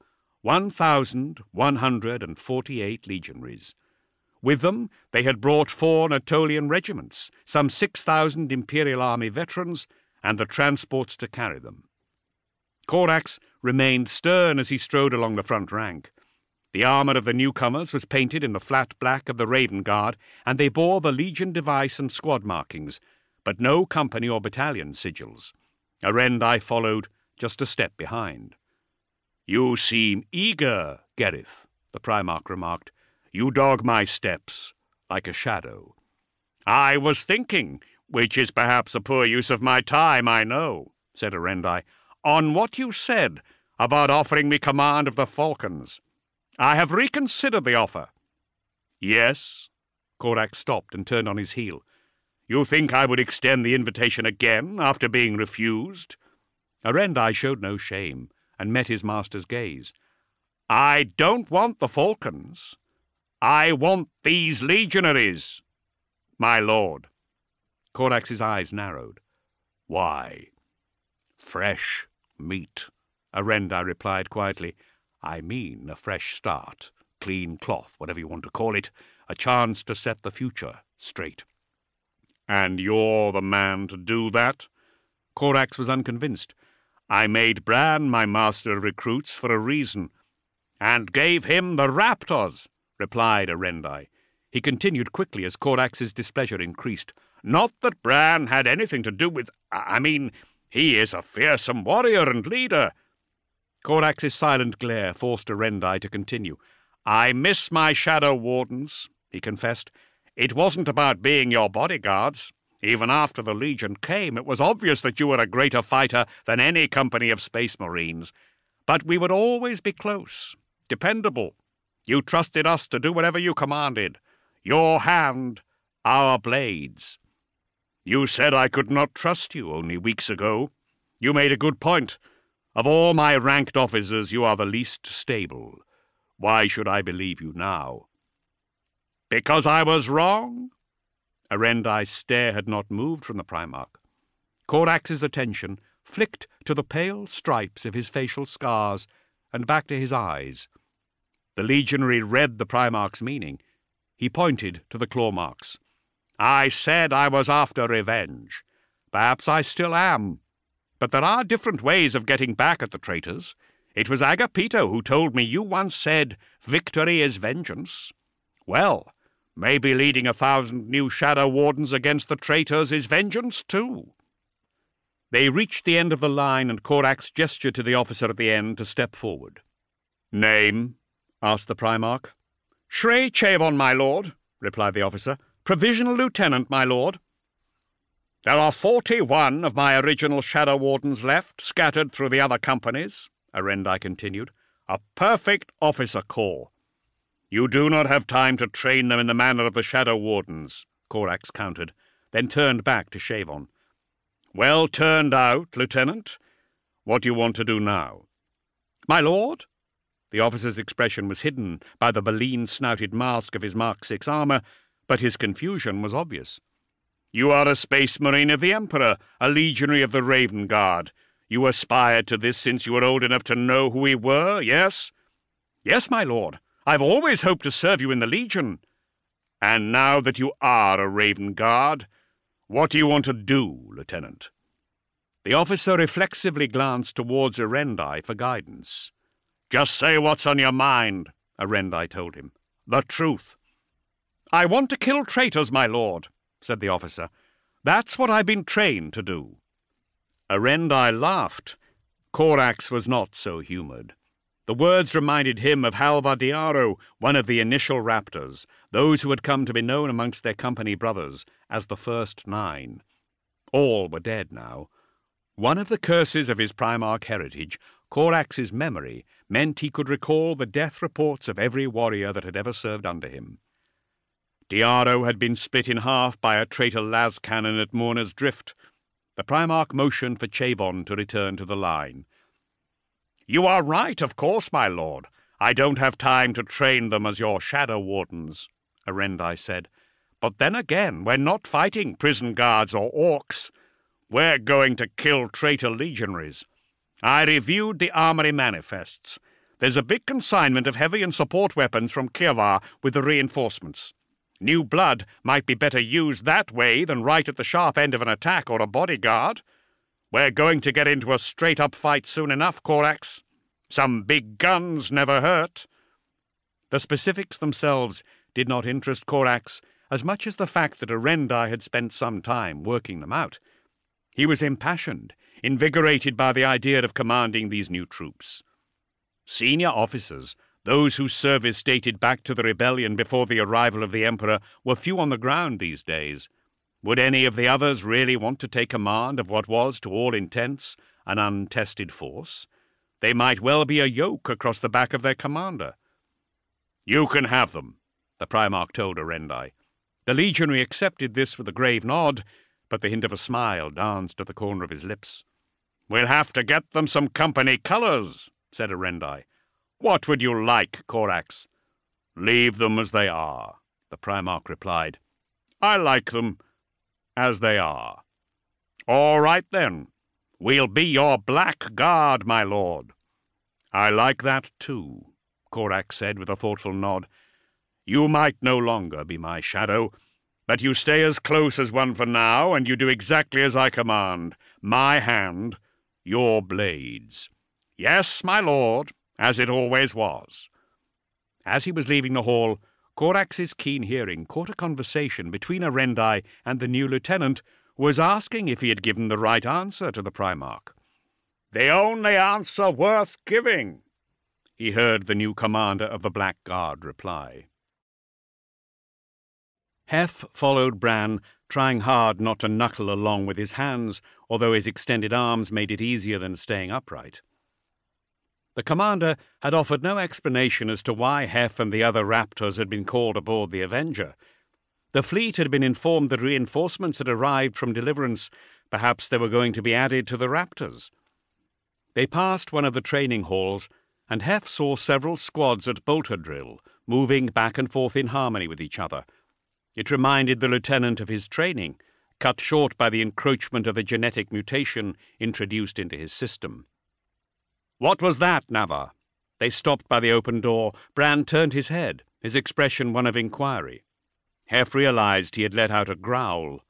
1,148 legionaries. With them, they had brought 4 Natolian regiments, some 6,000 Imperial Army veterans, and the transports to carry them. Korax remained stern as he strode along the front rank. The armour of the newcomers was painted in the flat black of the Raven Guard, and they bore the Legion device and squad markings, but no company or battalion sigils. Arendai followed just a step behind. "You seem eager, Gareth," the Primarch remarked. "You dog my steps like a shadow." "I was thinking, which is perhaps a poor use of my time, I know," said Arendai, "on what you said about offering me command of the Falcons. I have reconsidered the offer." "Yes?" Korak stopped and turned on his heel. "You think I would extend the invitation again after being refused?" Arendai showed no shame and met his master's gaze. "I don't want the Falcons. I want these legionaries, my lord." Korax's eyes narrowed. "Why?" "Fresh meat," Arendai replied quietly. "I mean a fresh start, clean cloth, whatever you want to call it, a chance to set the future straight." "And you're the man to do that?" Corax was unconvinced. I made Bran my master of recruits for a reason, and gave him the Raptors, replied Erendi. He continued quickly as Corax's displeasure increased. Not that Bran had anything to do with... he is a fearsome warrior and leader. Corax's silent glare forced Erendi to continue. I miss my Shadow Wardens, he confessed. It wasn't about being your bodyguards. Even after the Legion came, it was obvious that you were a greater fighter than any company of Space Marines. But we would always be close, dependable. You trusted us to do whatever you commanded. Your hand, our blades. You said I could not trust you only weeks ago. You made a good point. Of all my ranked officers, you are the least stable. Why should I believe you now? Because I was wrong? Erendi's stare had not moved from the Primarch. Corax's attention flicked to the pale stripes of his facial scars and back to his eyes. The legionary read the Primarch's meaning. He pointed to the claw marks. I said I was after revenge. Perhaps I still am. But there are different ways of getting back at the traitors. It was Agapito who told me you once said, victory is vengeance. Well, maybe leading 1,000 new Shadow Wardens against the traitors is vengeance, too. They reached the end of the line, and Corax gestured to the officer at the end to step forward. Name? Asked the Primarch. Shrey Chavon, my lord, replied the officer. Provisional lieutenant, my lord. There are 41 of my original Shadow Wardens left, scattered through the other companies, Erendi continued. A perfect officer corps. You do not have time to train them in the manner of the Shadow Wardens, Corax countered, then turned back to Chavon. Well turned out, Lieutenant. What do you want to do now? My lord? The officer's expression was hidden by the baleen-snouted mask of his Mark VI armor, but his confusion was obvious. You are a Space Marine of the Emperor, a legionary of the Raven Guard. You aspired to this since you were old enough to know who we were, yes? Yes, my lord. I've always hoped to serve you in the Legion. And now that you are a Raven Guard, what do you want to do, Lieutenant? The officer reflexively glanced towards Erendi for guidance. Just say what's on your mind, Erendi told him. The truth. I want to kill traitors, my lord, said the officer. That's what I've been trained to do. Erendi laughed. Corax was not so humoured. The words reminded him of Halvardiaro, one of the initial Raptors, those who had come to be known amongst their company brothers as the First Nine. All were dead now. One of the curses of his Primarch heritage, Corax's memory, meant he could recall the death reports of every warrior that had ever served under him. Diaro had been split in half by a traitor las-cannon at Mourner's Drift. The Primarch motioned for Chavon to return to the line. You are right, of course, my lord. I don't have time to train them as your Shadow Wardens, Erendi said. But then again, we're not fighting prison guards or orcs. We're going to kill traitor legionaries. I reviewed the armory manifests. There's a big consignment of heavy and support weapons from Kirvar with the reinforcements. New blood might be better used that way than right at the sharp end of an attack or a bodyguard. We're going to get into a straight-up fight soon enough, Corax. Some big guns never hurt. The specifics themselves did not interest Corax as much as the fact that Erendi had spent some time working them out. He was impassioned, invigorated by the idea of commanding these new troops. Senior officers, those whose service dated back to the rebellion before the arrival of the Emperor, were few on the ground these days. Would any of the others really want to take command of what was, to all intents, an untested force? They might well be a yoke across the back of their commander. You can have them, the Primarch told Erendi. The legionary accepted this with a grave nod, but the hint of a smile danced at the corner of his lips. We'll have to get them some company colours, said Erendi. What would you like, Corax? Leave them as they are, the Primarch replied. I like them as they are. All right, then. We'll be your black guard, my lord. I like that, too, Corax said with a thoughtful nod. You might no longer be my shadow, but you stay as close as one for now, and you do exactly as I command. My hand, your blades. Yes, my lord, as it always was. As he was leaving the hall, Corax's keen hearing caught a conversation between Erendi and the new lieutenant, who was asking if he had given the right answer to the Primarch. "The only answer worth giving," he heard the new commander of the Black Guard reply. Hef followed Bran, trying hard not to knuckle along with his hands, although his extended arms made it easier than staying upright. The commander had offered no explanation as to why Hef and the other raptors had been called aboard the Avenger. The fleet had been informed that reinforcements had arrived from Deliverance. Perhaps they were going to be added to the raptors. They passed one of the training halls, and Hef saw several squads at bolter drill, moving back and forth in harmony with each other. It reminded the lieutenant of his training, cut short by the encroachment of a genetic mutation introduced into his system. "What was that, Navarre?" They stopped by the open door. Bran turned his head, his expression one of inquiry. Hef realized he had let out a growl.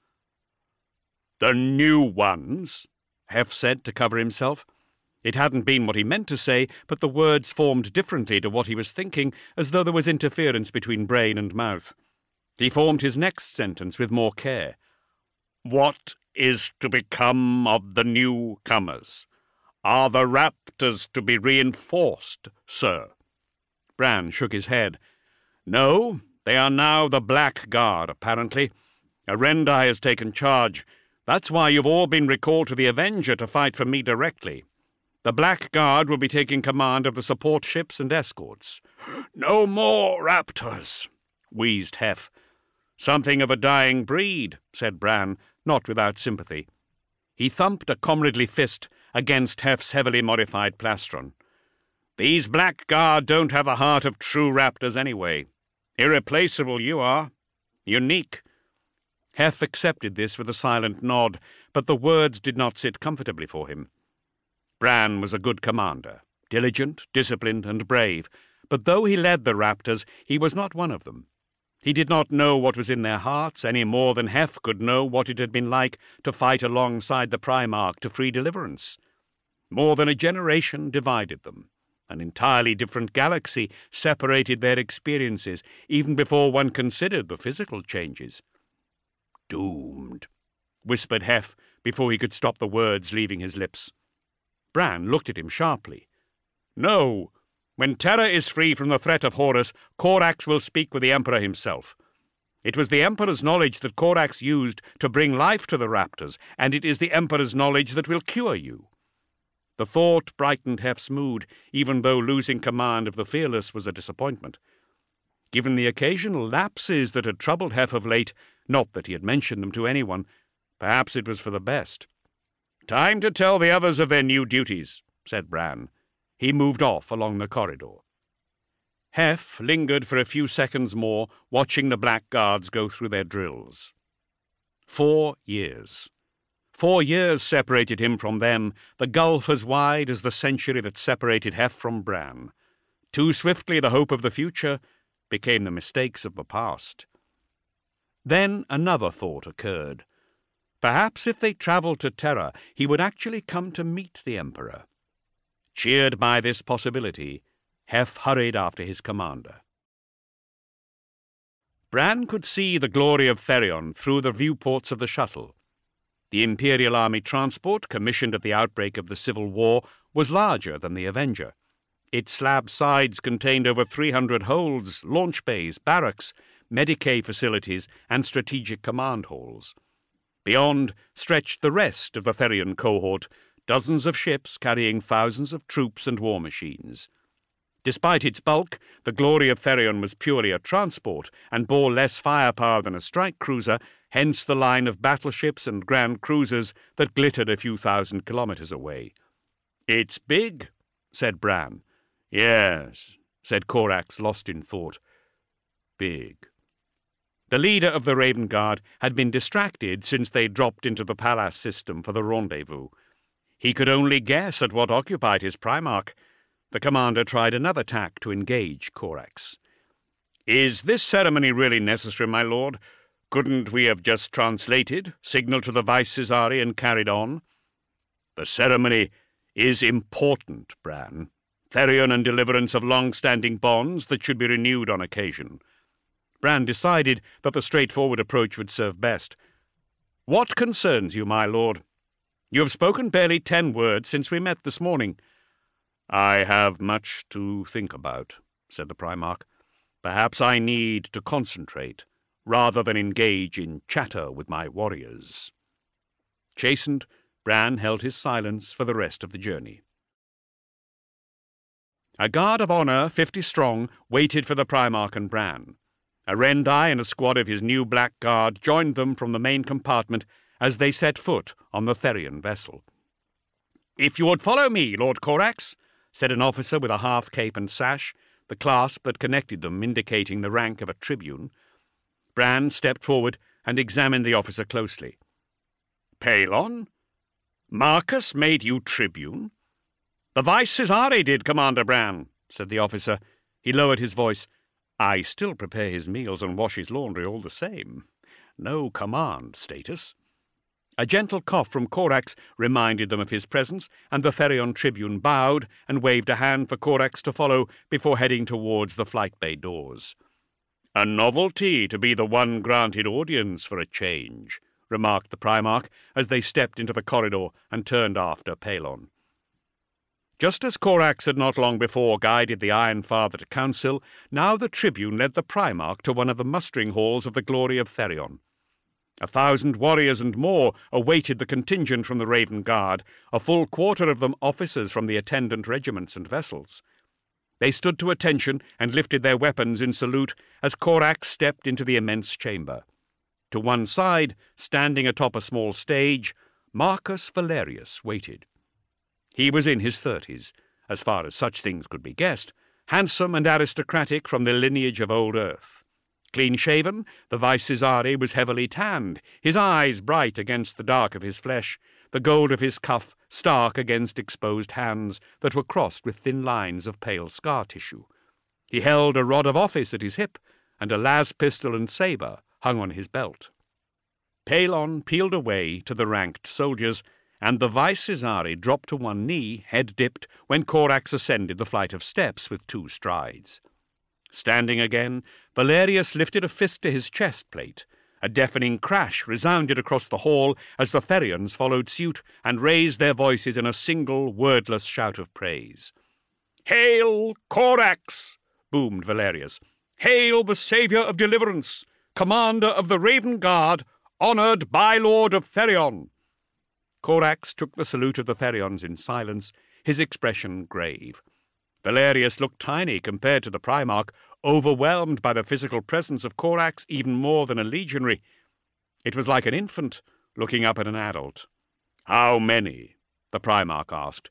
"The new ones," Hef said to cover himself. It hadn't been what he meant to say, but the words formed differently to what he was thinking, as though there was interference between brain and mouth. He formed his next sentence with more care. "What is to become of the newcomers? Are the raptors to be reinforced, sir?" Bran shook his head. "No, they are now the Black Guard, apparently. Erendi has taken charge. That's why you've all been recalled to the Avenger to fight for me directly. The Black Guard will be taking command of the support ships and escorts." "No more raptors," wheezed Hef. "Something of a dying breed," said Bran, not without sympathy. He thumped a comradely fist against Hef's heavily modified plastron. "These Black Guard don't have the heart of true raptors anyway. Irreplaceable you are. Unique." Hef accepted this with a silent nod, but the words did not sit comfortably for him. Bran was a good commander, diligent, disciplined, and brave, but though he led the raptors, he was not one of them. He did not know what was in their hearts any more than Hef could know what it had been like to fight alongside the Primarch to free Deliverance. More than a generation divided them. An entirely different galaxy separated their experiences, even before one considered the physical changes. "Doomed," whispered Hef before he could stop the words leaving his lips. Bran looked at him sharply. "No. When Terra is free from the threat of Horus, Corax will speak with the Emperor himself. It was the Emperor's knowledge that Corax used to bring life to the raptors, and it is the Emperor's knowledge that will cure you." The thought brightened Hef's mood, even though losing command of the Fearless was a disappointment. Given the occasional lapses that had troubled Hef of late, not that he had mentioned them to anyone, perhaps it was for the best. "Time to tell the others of their new duties," said Bran. He moved off along the corridor. Hef lingered for a few seconds more, watching the Black Guards go through their drills. 4 years. 4 years separated him from them, the gulf as wide as the century that separated Hef from Bran. Too swiftly the hope of the future became the mistakes of the past. Then another thought occurred. Perhaps if they travelled to Terra, he would actually come to meet the Emperor. Cheered by this possibility, Hef hurried after his commander. Bran could see the glory of Therion through the viewports of the shuttle. The Imperial Army transport, commissioned at the outbreak of the Civil War, was larger than the Avenger. Its slab sides contained over 300 holds, launch bays, barracks, Medicae facilities, and strategic command halls. Beyond stretched the rest of the Therion cohort, dozens of ships carrying thousands of troops and war machines. Despite its bulk, the glory of Therion was purely a transport and bore less firepower than a strike cruiser, hence the line of battleships and grand cruisers that glittered a few thousand kilometers away. "It's big," said Bran. "Yes," said Corax, lost in thought. "Big." The leader of the Raven Guard had been distracted since they dropped into the Pallas system for the rendezvous. He could only guess at what occupied his Primarch. The commander tried another tack to engage Corax. "Is this ceremony really necessary, my lord? Couldn't we have just translated, signalled to the Vice Caesari, and carried on?" The ceremony is important, Bran. Therion and Deliverance have long-standing bonds that should be renewed on occasion. Bran decided that the straightforward approach would serve best. "What concerns you, my lord? You have spoken barely 10 words since we met this morning." "I have much to think about," said the Primarch. "Perhaps I need to concentrate, rather than engage in chatter with my warriors." Chastened, Bran held his silence for the rest of the journey. A guard of honour 50 strong waited for the Primarch and Bran. Arendai and a squad of his new black guard joined them from the main compartment as they set foot on the Therion vessel. "If you would follow me, Lord Corax," said an officer with a half-cape and sash, the clasp that connected them indicating the rank of a tribune. Bran stepped forward and examined the officer closely. "Pelon? Marcus made you tribune?" "The Vice Caesare did, Commander Bran," said the officer. He lowered his voice. "I still prepare his meals and wash his laundry all the same. No command status." A gentle cough from Corax reminded them of his presence, and the Therion tribune bowed and waved a hand for Corax to follow before heading towards the flight bay doors. "A novelty to be the one granted audience for a change," remarked the Primarch as they stepped into the corridor and turned after Pelon. Just as Corax had not long before guided the Iron Father to council, now the tribune led the Primarch to one of the mustering halls of the glory of Therion. 1,000 warriors and more awaited the contingent from the Raven Guard, a full quarter of them officers from the attendant regiments and vessels. They stood to attention and lifted their weapons in salute as Corax stepped into the immense chamber. To one side, standing atop a small stage, Marcus Valerius waited. He was in his 30s, as far as such things could be guessed, handsome and aristocratic from the lineage of old Earth. Clean-shaven, the Vice Caesare was heavily tanned, his eyes bright against the dark of his flesh, the gold of his cuff stark against exposed hands that were crossed with thin lines of pale scar tissue. He held a rod of office at his hip, and a las pistol and sabre hung on his belt. Pelon peeled away to the ranked soldiers, and the Vice Caesare dropped to one knee, head dipped, when Corax ascended the flight of steps with 2 strides. Standing again, Valerius lifted a fist to his chest plate. A deafening crash resounded across the hall as the Therions followed suit and raised their voices in a single, wordless shout of praise. "Hail, Corax!" boomed Valerius. "Hail the Saviour of Deliverance, Commander of the Raven Guard, honoured Bylord of Therion!" Corax took the salute of the Therions in silence, his expression grave. Valerius looked tiny compared to the Primarch, overwhelmed by the physical presence of Corax even more than a legionary. It was like an infant looking up at an adult. "How many?" the Primarch asked.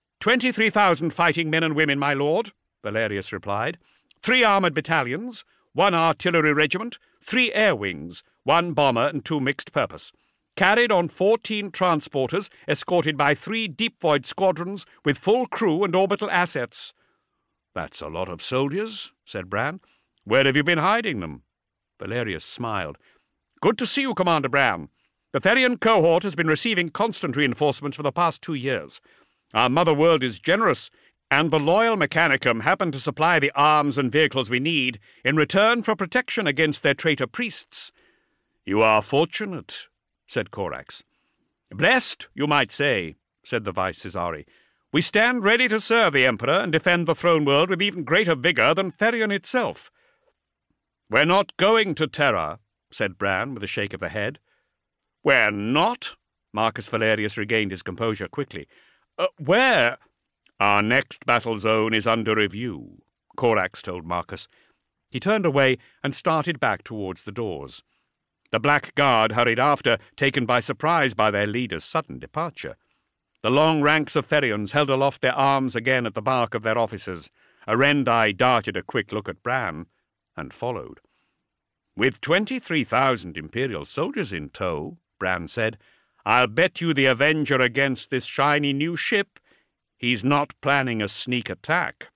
23,000 fighting men and women, my lord," Valerius replied. 3 armoured battalions, 1 artillery regiment, 3 air wings, 1 bomber and 2 mixed purpose. Carried on 14 transporters, escorted by 3 deep void squadrons with full crew and orbital assets. "That's a lot of soldiers," said Bran. "Where have you been hiding them?" Valerius smiled. "Good to see you, Commander Bran. The Therion cohort has been receiving constant reinforcements for the past 2 years. Our mother world is generous, and the loyal Mechanicum happen to supply the arms and vehicles we need in return for protection against their traitor priests." "You are fortunate," said Corax. "Blessed, you might say," said the Vice Caesare. "We stand ready to serve the Emperor and defend the throne world with even greater vigour than Therion itself." "We're not going to Terra," said Bran with a shake of the head. "We're not?" Marcus Valerius regained his composure quickly. "Where?" "Our next battle zone is under review," Corax told Marcus. He turned away and started back towards the doors. The Black Guard hurried after, taken by surprise by their leader's sudden departure. The long ranks of Therions held aloft their arms again at the bark of their officers. Arendai darted a quick look at Bran, and followed. "With 23,000 Imperial soldiers in tow," Bran said, "I'll bet you the Avenger against this shiny new ship he's not planning a sneak attack."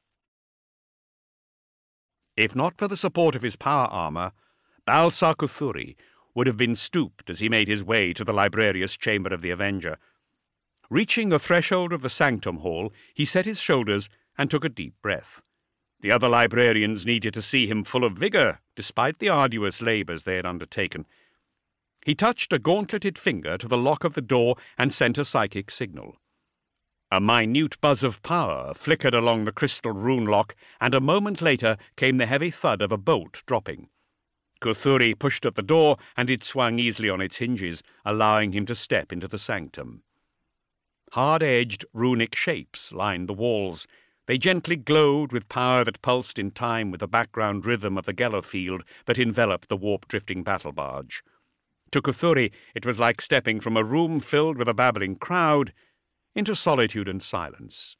If not for the support of his power armour, Balsar Kuthuri would have been stooped as he made his way to the Librarius chamber of the Avenger. Reaching the threshold of the sanctum hall, he set his shoulders and took a deep breath. The other librarians needed to see him full of vigour, despite the arduous labours they had undertaken. He touched a gauntleted finger to the lock of the door and sent a psychic signal. A minute buzz of power flickered along the crystal rune lock, and a moment later came the heavy thud of a bolt dropping. Kuthuri pushed at the door, and it swung easily on its hinges, allowing him to step into the sanctum. Hard-edged runic shapes lined the walls. They gently glowed with power that pulsed in time with the background rhythm of the Geller field that enveloped the warp-drifting battle barge. To Kuthuri, it was like stepping from a room filled with a babbling crowd into solitude and silence.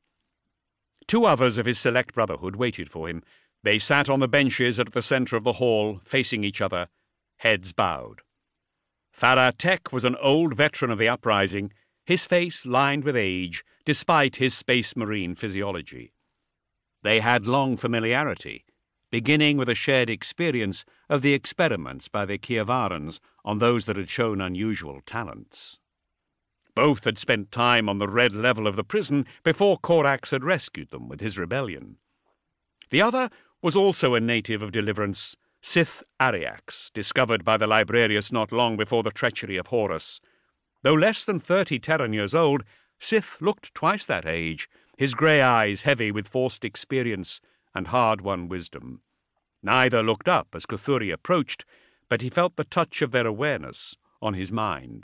Two others of his select brotherhood waited for him. They sat on the benches at the centre of the hall, facing each other, heads bowed. Farah Tek was an old veteran of the uprising, his face lined with age, despite his space marine physiology. They had long familiarity, beginning with a shared experience of the experiments by the Kievarans on those that had shown unusual talents. Both had spent time on the red level of the prison before Korax had rescued them with his rebellion. The other was also a native of Deliverance, Sith Ariax, discovered by the Librarius not long before the treachery of Horus. Though less than 30 Terran years old, Sith looked twice that age, his grey eyes heavy with forced experience and hard-won wisdom. Neither looked up as Kuthuri approached, but he felt the touch of their awareness on his mind.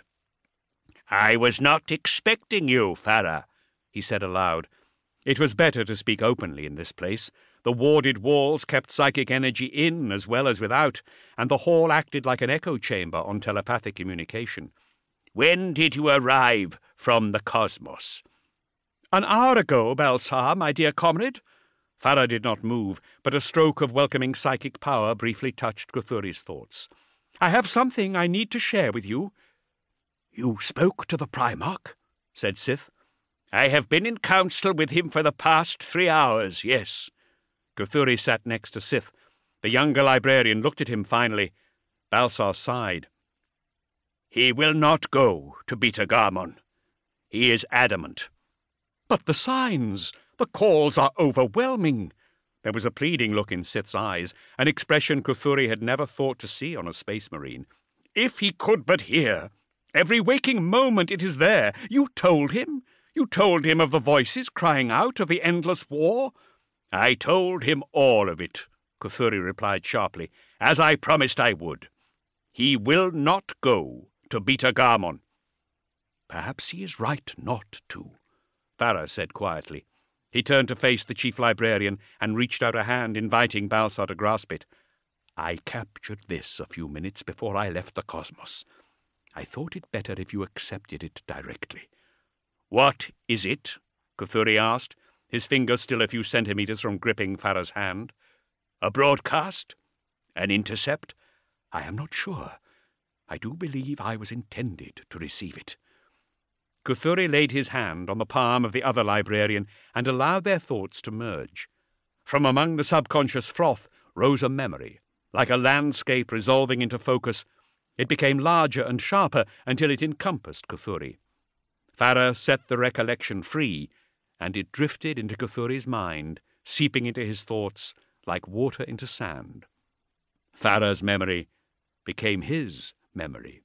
"I was not expecting you, Farah," he said aloud. It was better to speak openly in this place. The warded walls kept psychic energy in as well as without, and the hall acted like an echo chamber on telepathic communication. "When did you arrive from the cosmos?" "An hour ago, Balsar, my dear comrade." Farah did not move, but a stroke of welcoming psychic power briefly touched Kuthuri's thoughts. "I have something I need to share with you." "You spoke to the Primarch?" said Sith. "I have been in council with him for the past 3 hours, yes." Kuthuri sat next to Sith. The younger librarian looked at him finally. Balsar sighed. "He will not go to Beta Garmon. He is adamant." "But the signs, the calls are overwhelming." There was a pleading look in Sith's eyes, an expression Kuthuri had never thought to see on a space marine. "If he could but hear! Every waking moment it is there. You told him? You told him of the voices crying out of the endless war?" "I told him all of it," Kuthuri replied sharply, "as I promised I would. He will not go to Beta Garmon." "Perhaps he is right not to," Farah said quietly. He turned to face the chief librarian and reached out a hand, inviting Balsar to grasp it. "I captured this a few minutes before I left the cosmos. I thought it better if you accepted it directly." "What is it?" Kuthuri asked, his finger still a few centimetres from gripping Farah's hand. "A broadcast? An intercept?" "I am not sure. I do believe I was intended to receive it." Kuthuri laid his hand on the palm of the other librarian and allowed their thoughts to merge. From among the subconscious froth rose a memory, like a landscape resolving into focus. It became larger and sharper until it encompassed Kuthuri. Farah set the recollection free, and it drifted into Kuthuri's mind, seeping into his thoughts like water into sand. Farah's memory became his memory.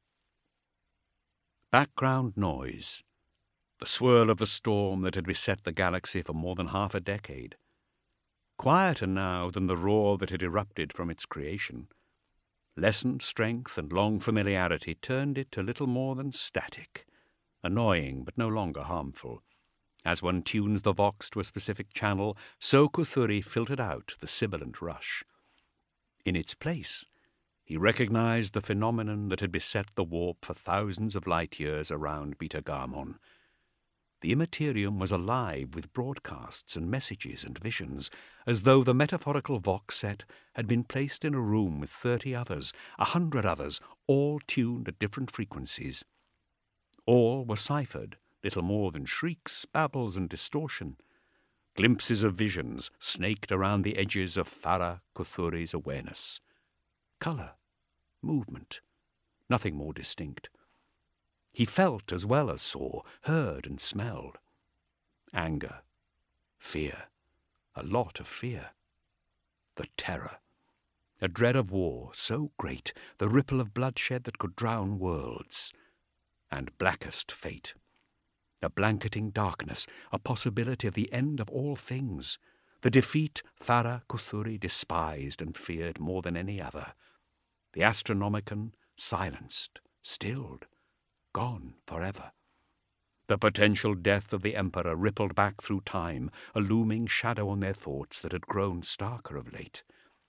Background noise. The swirl of the storm that had beset the galaxy for more than half a decade. Quieter now than the roar that had erupted from its creation. Lessened strength and long familiarity turned it to little more than static, annoying but no longer harmful. As one tunes the vox to a specific channel, so Kuthuri filtered out the sibilant rush. In its place, he recognized the phenomenon that had beset the warp for thousands of light-years around Beta Garmon. The Immaterium was alive with broadcasts and messages and visions, as though the metaphorical vox set had been placed in a room with 30 others, 100 others, all tuned at different frequencies. All were ciphered, little more than shrieks, babbles, and distortion. Glimpses of visions snaked around the edges of Farah Kuthuri's awareness. Colour, movement, nothing more distinct. He felt as well as saw, heard and smelled. Anger, fear, a lot of fear. The terror, a dread of war so great, the ripple of bloodshed that could drown worlds. And blackest fate, a blanketing darkness, a possibility of the end of all things, the defeat Farah Kuthuri despised and feared more than any other. The Astronomicon silenced, stilled, gone forever. The potential death of the Emperor rippled back through time, a looming shadow on their thoughts that had grown starker of late.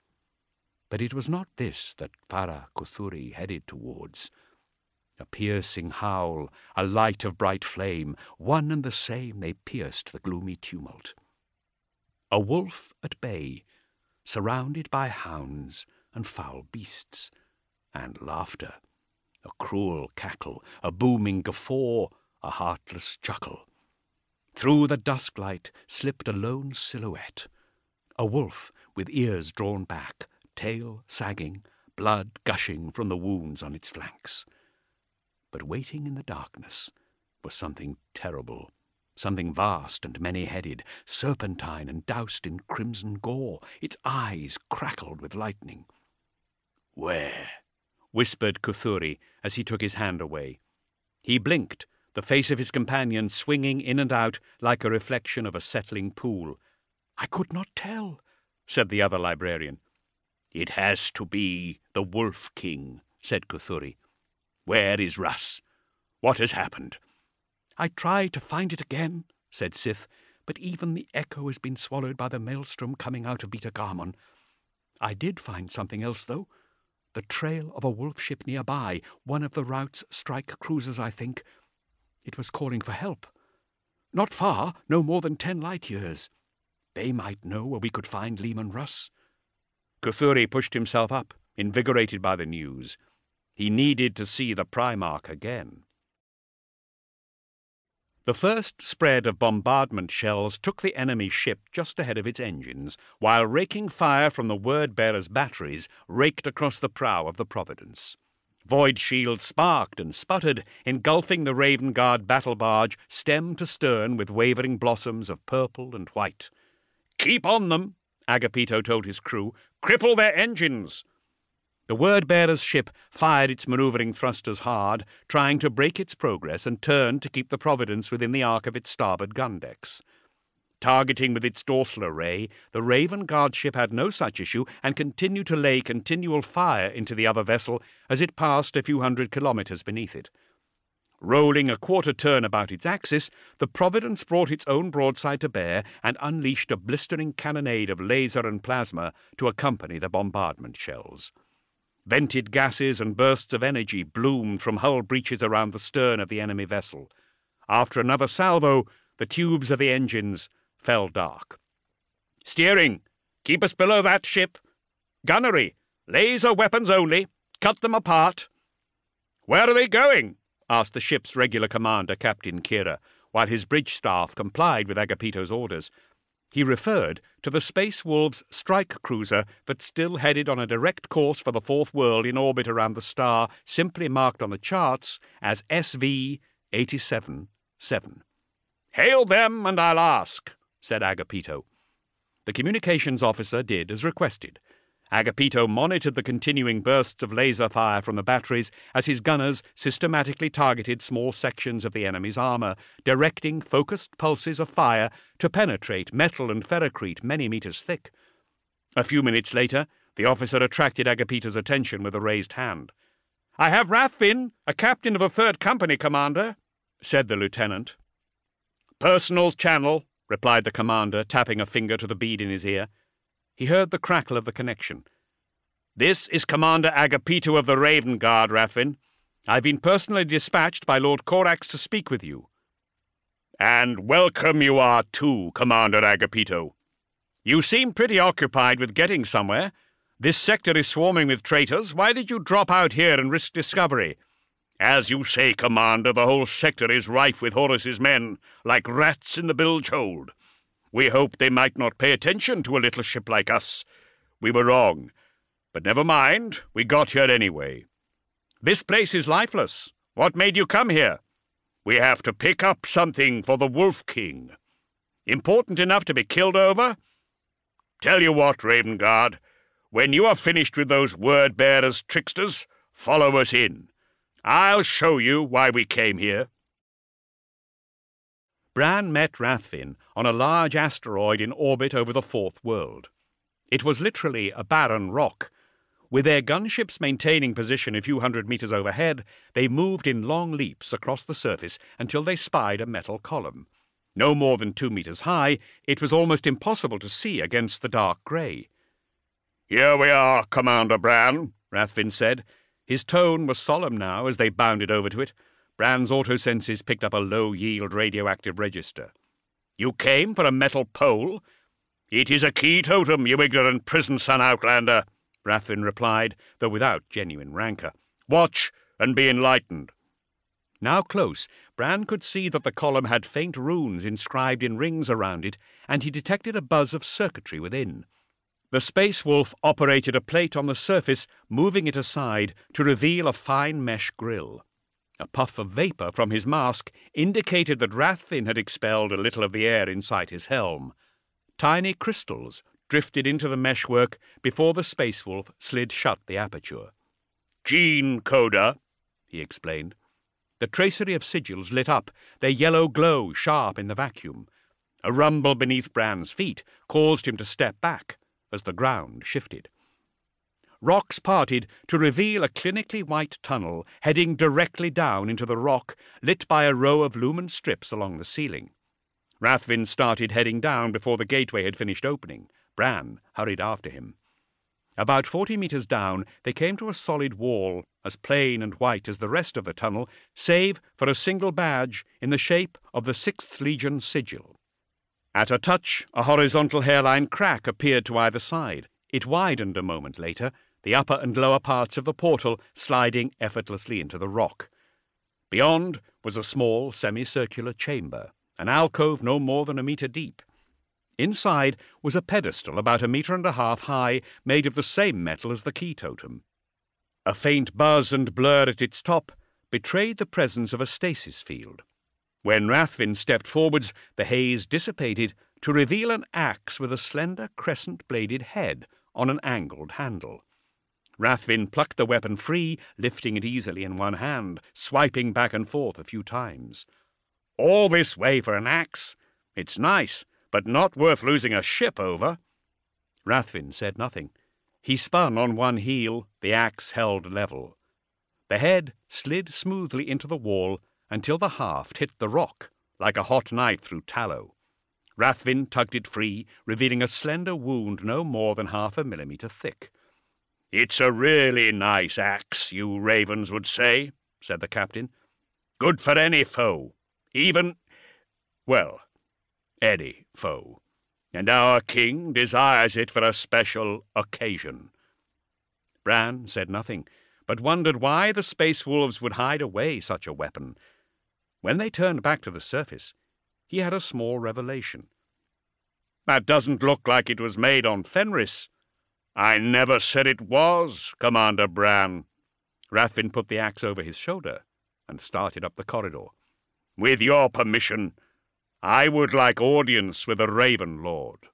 But it was not this that Farah Kuthuri headed towards. A piercing howl, a light of bright flame, one and the same they pierced the gloomy tumult. A wolf at bay, surrounded by hounds and foul beasts, and laughter, a cruel cackle, a booming guffaw, a heartless chuckle. Through the dusklight slipped a lone silhouette, a wolf with ears drawn back, tail sagging, blood gushing from the wounds on its flanks. But waiting in the darkness was something terrible, something vast and many-headed, serpentine and doused in crimson gore. Its eyes crackled with lightning. "Where?" whispered Kuthuri as he took his hand away. He blinked, the face of his companion swinging in and out like a reflection of a settling pool. "I could not tell," said the other librarian. "It has to be the Wolf King," said Kuthuri. "Where is Russ? What has happened?" "I tried to find it again," said Sith, "but even the echo has been swallowed by the maelstrom coming out of Beta Garmon. I did find something else, though. The trail of a wolf ship nearby, one of the route's strike cruisers, I think. It was calling for help. Not far, no more than 10 light years. They might know where we could find Leman Russ." Kuthuri pushed himself up, invigorated by the news. He needed to see the Primarch again. The first spread of bombardment shells took the enemy ship just ahead of its engines, while raking fire from the Word-Bearer's batteries raked across the prow of the Providence. Void shields sparked and sputtered, engulfing the Raven Guard battle barge stem to stern with wavering blossoms of purple and white. "Keep on them," Agapito told his crew. "Cripple their engines." The Word-Bearer's ship fired its manoeuvring thrusters hard, trying to break its progress, and turned to keep the Providence within the arc of its starboard gun decks. Targeting with its dorsal array, the Raven Guard ship had no such issue and continued to lay continual fire into the other vessel as it passed a few hundred kilometers beneath it. Rolling a quarter turn about its axis, the Providence brought its own broadside to bear and unleashed a blistering cannonade of laser and plasma to accompany the bombardment shells. Vented gases and bursts of energy bloomed from hull breaches around the stern of the enemy vessel. After another salvo, the tubes of the engines fell dark. "Steering! Keep us below that ship! Gunnery! Laser weapons only! Cut them apart!" "Where are they going?" asked the ship's regular commander, Captain Kira, while his bridge staff complied with Agapito's orders. He referred to the Space Wolves strike cruiser that still headed on a direct course for the Fourth World in orbit around the star, simply marked on the charts as SV-87-7. "Hail them, and I'll ask," said Agapito. The communications officer did as requested. Agapito monitored the continuing bursts of laser fire from the batteries as his gunners systematically targeted small sections of the enemy's armor, directing focused pulses of fire to penetrate metal and ferrocrete many meters thick. A few minutes later, the officer attracted Agapito's attention with a raised hand. "I have Rathvin, a captain of the 3rd Company, Commander," said the lieutenant. "Personal channel," replied the commander, tapping a finger to the bead in his ear. He heard the crackle of the connection. "This is Commander Agapito of the Raven Guard, Rathvin. I've been personally dispatched by Lord Corax to speak with you." "And welcome you are too, Commander Agapito. You seem pretty occupied with getting somewhere. This sector is swarming with traitors. Why did you drop out here and risk discovery?" "As you say, Commander, the whole sector is rife with Horus's men, like rats in the bilge hold. We hoped they might not pay attention to a little ship like us. We were wrong. But never mind, we got here anyway. This place is lifeless. What made you come here? We have to pick up something for the Wolf King. Important enough to be killed over? Tell you what, Ravenguard, when you are finished with those word-bearers tricksters, follow us in. I'll show you why we came here." Bran met Rathvin on a large asteroid in orbit over the Fourth World. It was literally a barren rock. With their gunships maintaining position a few hundred meters overhead, they moved in long leaps across the surface until they spied a metal column. No more than 2 meters high, it was almost impossible to see against the dark grey. "Here we are, Commander Bran," Rathvin said. His tone was solemn now as they bounded over to it. Bran's autosenses picked up a low-yield radioactive register. "You came for a metal pole? It is a key totem, you ignorant prison-son outlander," Rathvin replied, though without genuine rancour. "Watch and be enlightened." Now close, Bran could see that the column had faint runes inscribed in rings around it, and he detected a buzz of circuitry within. The Space Wolf operated a plate on the surface, moving it aside to reveal a fine mesh grill. A puff of vapour from his mask indicated that Rathvin had expelled a little of the air inside his helm. Tiny crystals drifted into the meshwork before the Space Wolf slid shut the aperture. "Gene coder," he explained. The tracery of sigils lit up, their yellow glow sharp in the vacuum. A rumble beneath Bran's feet caused him to step back as the ground shifted. Rocks parted to reveal a clinically white tunnel heading directly down into the rock, lit by a row of lumen strips along the ceiling. Rathvin started heading down before the gateway had finished opening. Bran hurried after him. About 40 meters down, they came to a solid wall, as plain and white as the rest of the tunnel, save for a single badge in the shape of the 6th Legion sigil. At a touch, a horizontal hairline crack appeared to either side. It widened a moment later, the upper and lower parts of the portal sliding effortlessly into the rock. Beyond was a small semicircular chamber, an alcove no more than 1 meter deep. Inside was a pedestal about 1.5 meters high, made of the same metal as the key totem. A faint buzz and blur at its top betrayed the presence of a stasis field. When Rathvin stepped forwards, the haze dissipated to reveal an axe with a slender crescent-bladed head on an angled handle. Rathvin plucked the weapon free, lifting it easily in one hand, swiping back and forth a few times. "All this way for an axe? It's nice, but not worth losing a ship over." Rathvin said nothing. He spun on one heel, the axe held level. The head slid smoothly into the wall until the haft hit the rock, like a hot knife through tallow. Rathvin tugged it free, revealing a slender wound no more than 0.5 millimeter thick. "It's a really nice axe, you ravens would say," said the captain. "Good for any foe, even, well, any foe. And our king desires it for a special occasion." Bran said nothing, but wondered why the Space Wolves would hide away such a weapon. When they turned back to the surface, he had a small revelation. "That doesn't look like it was made on Fenris." "I never said it was, Commander Bran." Rathvin put the axe over his shoulder and started up the corridor. "With your permission, I would like audience with the Raven Lord."